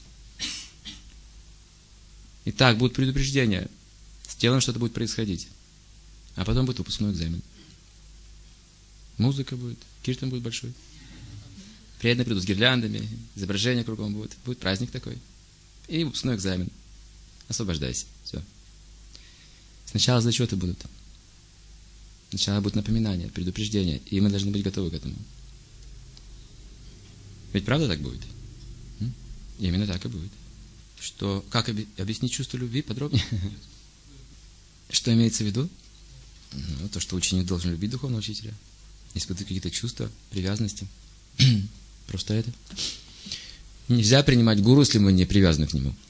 Итак, будут предупреждения. С телом что-то будет происходить. А потом будет выпускной экзамен. Музыка будет, киртан будет большой. Преданные придут с гирляндами, изображения кругом будет. Будет праздник такой. И выпускной экзамен. Освобождайся. Все. Сначала зачеты будут. Сначала будут напоминания, предупреждения. И мы должны быть готовы к этому. Ведь правда так будет? М? Именно так и будет. Что, как объяснить чувство любви подробнее? Что имеется в виду? Ну, то, что ученик должен любить духовного учителя. Испытывать какие-то чувства, привязанности. Просто это. Нельзя принимать гуру, если мы не привязаны к нему.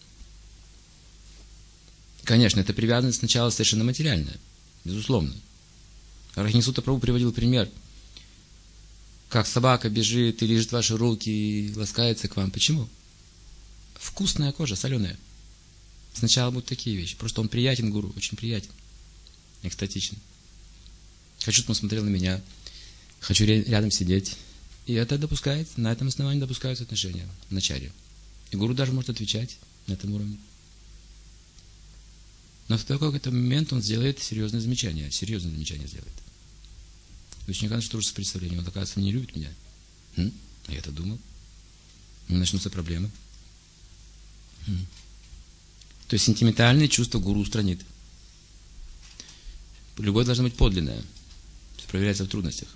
Конечно, эта привязанность сначала совершенно материальная. Безусловно. Рахинисута Прабху приводил пример. Как собака бежит и лижет ваши руки и ласкается к вам. Почему? Вкусная кожа, соленая. Сначала будут такие вещи. Просто он приятен, гуру, очень приятен. Экстатичен. Хочу, чтобы он смотрел на меня. Хочу рядом сидеть. И это допускается, на этом основании допускаются отношения в начале. И гуру даже может отвечать на этом уровне. Но в такой какой-то момент он сделает серьезное замечание. Серьезное замечание сделает. Ученик начнет с представлением. Он, оказывается, не любит меня. М? А я-то думал. И начнутся проблемы. М? То есть сентиментальные чувства гуру устранит. Любовь должна быть подлинная. Все проверяется в трудностях.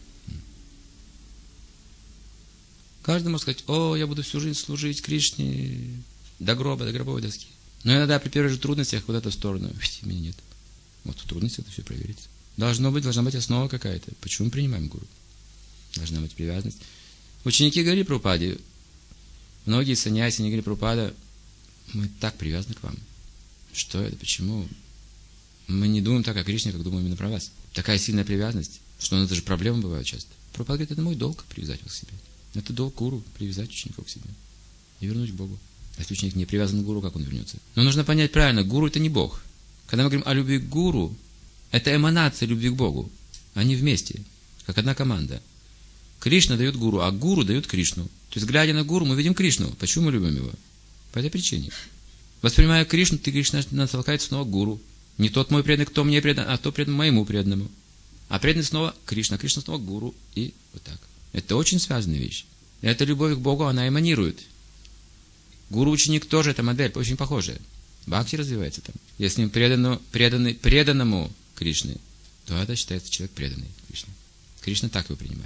Каждый может сказать, о, я буду всю жизнь служить Кришне до гроба, до гробовой доски. Но иногда при первых же трудностях куда-то в сторону, меня нет. Вот в трудностях это все проверится. Должно быть, должна быть основа какая-то. Почему мы принимаем гуру? Должна быть привязанность. Ученики Гари Прабхупады, многие саньяси, они говорят, Прабхупада, мы так привязаны к вам. Что это? Почему? Мы не думаем так о Кришне, как думаем именно про вас. Такая сильная привязанность, что у нас даже проблемы бывают часто. Прабхупада говорит, это мой долг привязать вас к себе. Это долг гуру, привязать учеников к себе и вернуть к Богу. А если ученик не привязан к гуру, как он вернется? Но нужно понять правильно, гуру это не Бог. Когда мы говорим о любви к гуру, это эманация любви к Богу. Они вместе, как одна команда. Кришна дает гуру, а гуру дает Кришну. То есть, глядя на гуру, мы видим Кришну. Почему мы любим его? По этой причине. Воспринимая Кришну, ты, Кришна, натолкает снова к гуру. Не тот мой преданный, кто мне предан, а кто предан моему преданному. А преданный снова Кришна, Кришна снова к гуру. И вот так. Это очень связанные вещи. Эта любовь к Богу, она эманирует. Гуру-ученик тоже эта модель, очень похожая. Бхакти развивается там. Если мы преданы, преданы преданному Кришне, то это считается человек преданный Кришне. Кришна так его принимает.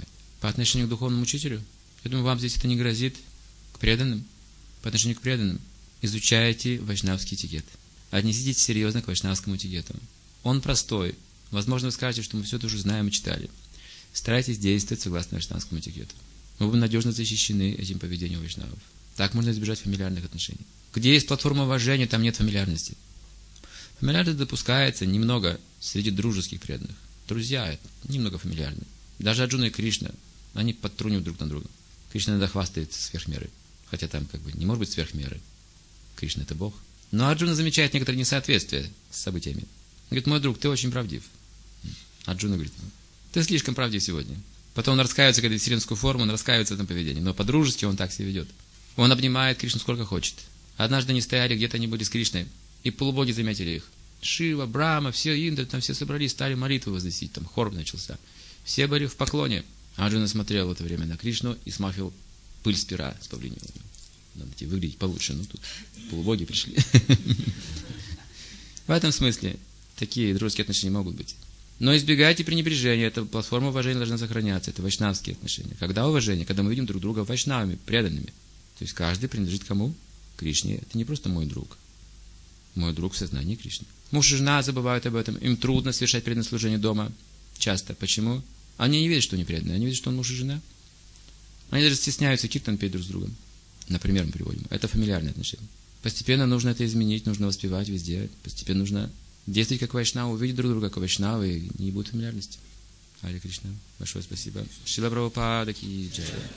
по отношению к духовному учителю. Я думаю, вам здесь это не грозит. К преданным, по отношению к преданным, изучайте вайшнавский этикет. Отнеситесь серьезно к вайшнавскому этикету. Он простой. Возможно, вы скажете, что мы все это уже знаем и читали. Старайтесь действовать согласно вайшнавскому этикету. Мы будем надежно защищены этим поведением вайшнавов. Так можно избежать фамильярных отношений. Где есть платформа уважения, там нет фамильярности. Фамильярность допускается немного среди дружеских преданных. Друзья немного фамильярны. Даже Арджуна и Кришна, они подтрунивают друг на друга. Кришна иногда хвастается сверх меры. Хотя там как бы не может быть сверх меры. Кришна это Бог. Но Арджуна замечает некоторые несоответствия с событиями. Он говорит: мой друг, ты очень правдив. Арджуна говорит: ты слишком правдив сегодня. Потом он раскаивается, когда в вселенскую форму, он раскаивается в этом поведении. Но по-дружески он так себя ведет. Он обнимает Кришну сколько хочет. Однажды они стояли, где-то они были с Кришной, и полубоги заметили их. Шива, Брахма, все Индры, там все собрались, стали молитвы возносить, там хор начался. Все были в поклоне. Арджуна смотрел в это время на Кришну и смахивал пыль с пера с павлиним. Надо идти выглядеть получше, но тут полубоги пришли. В этом смысле такие дружеские отношения могут быть. Но избегайте пренебрежения, эта платформа уважения должна сохраняться, это вайшнавские отношения. Когда уважение? Когда мы видим друг друга вайшнавами, преданными. То есть каждый принадлежит кому? Кришне. Это не просто мой друг. Мой друг в сознании Кришны. Муж и жена забывают об этом. Им трудно совершать преданное служение дома. Часто. Почему? Они не видят, что они преданные. Они видят, что он муж и жена. Они даже стесняются киртан петь друг с другом. Например, мы приводим. Это фамильярные отношения. Постепенно нужно это изменить, нужно воспевать везде. Постепенно нужно действовать как вайшнавы, увидеть друг друга как вайшнавы, и не будет фамильярности. Харе Кришна. Большое спасибо. Шрила Прабхупада ки джай.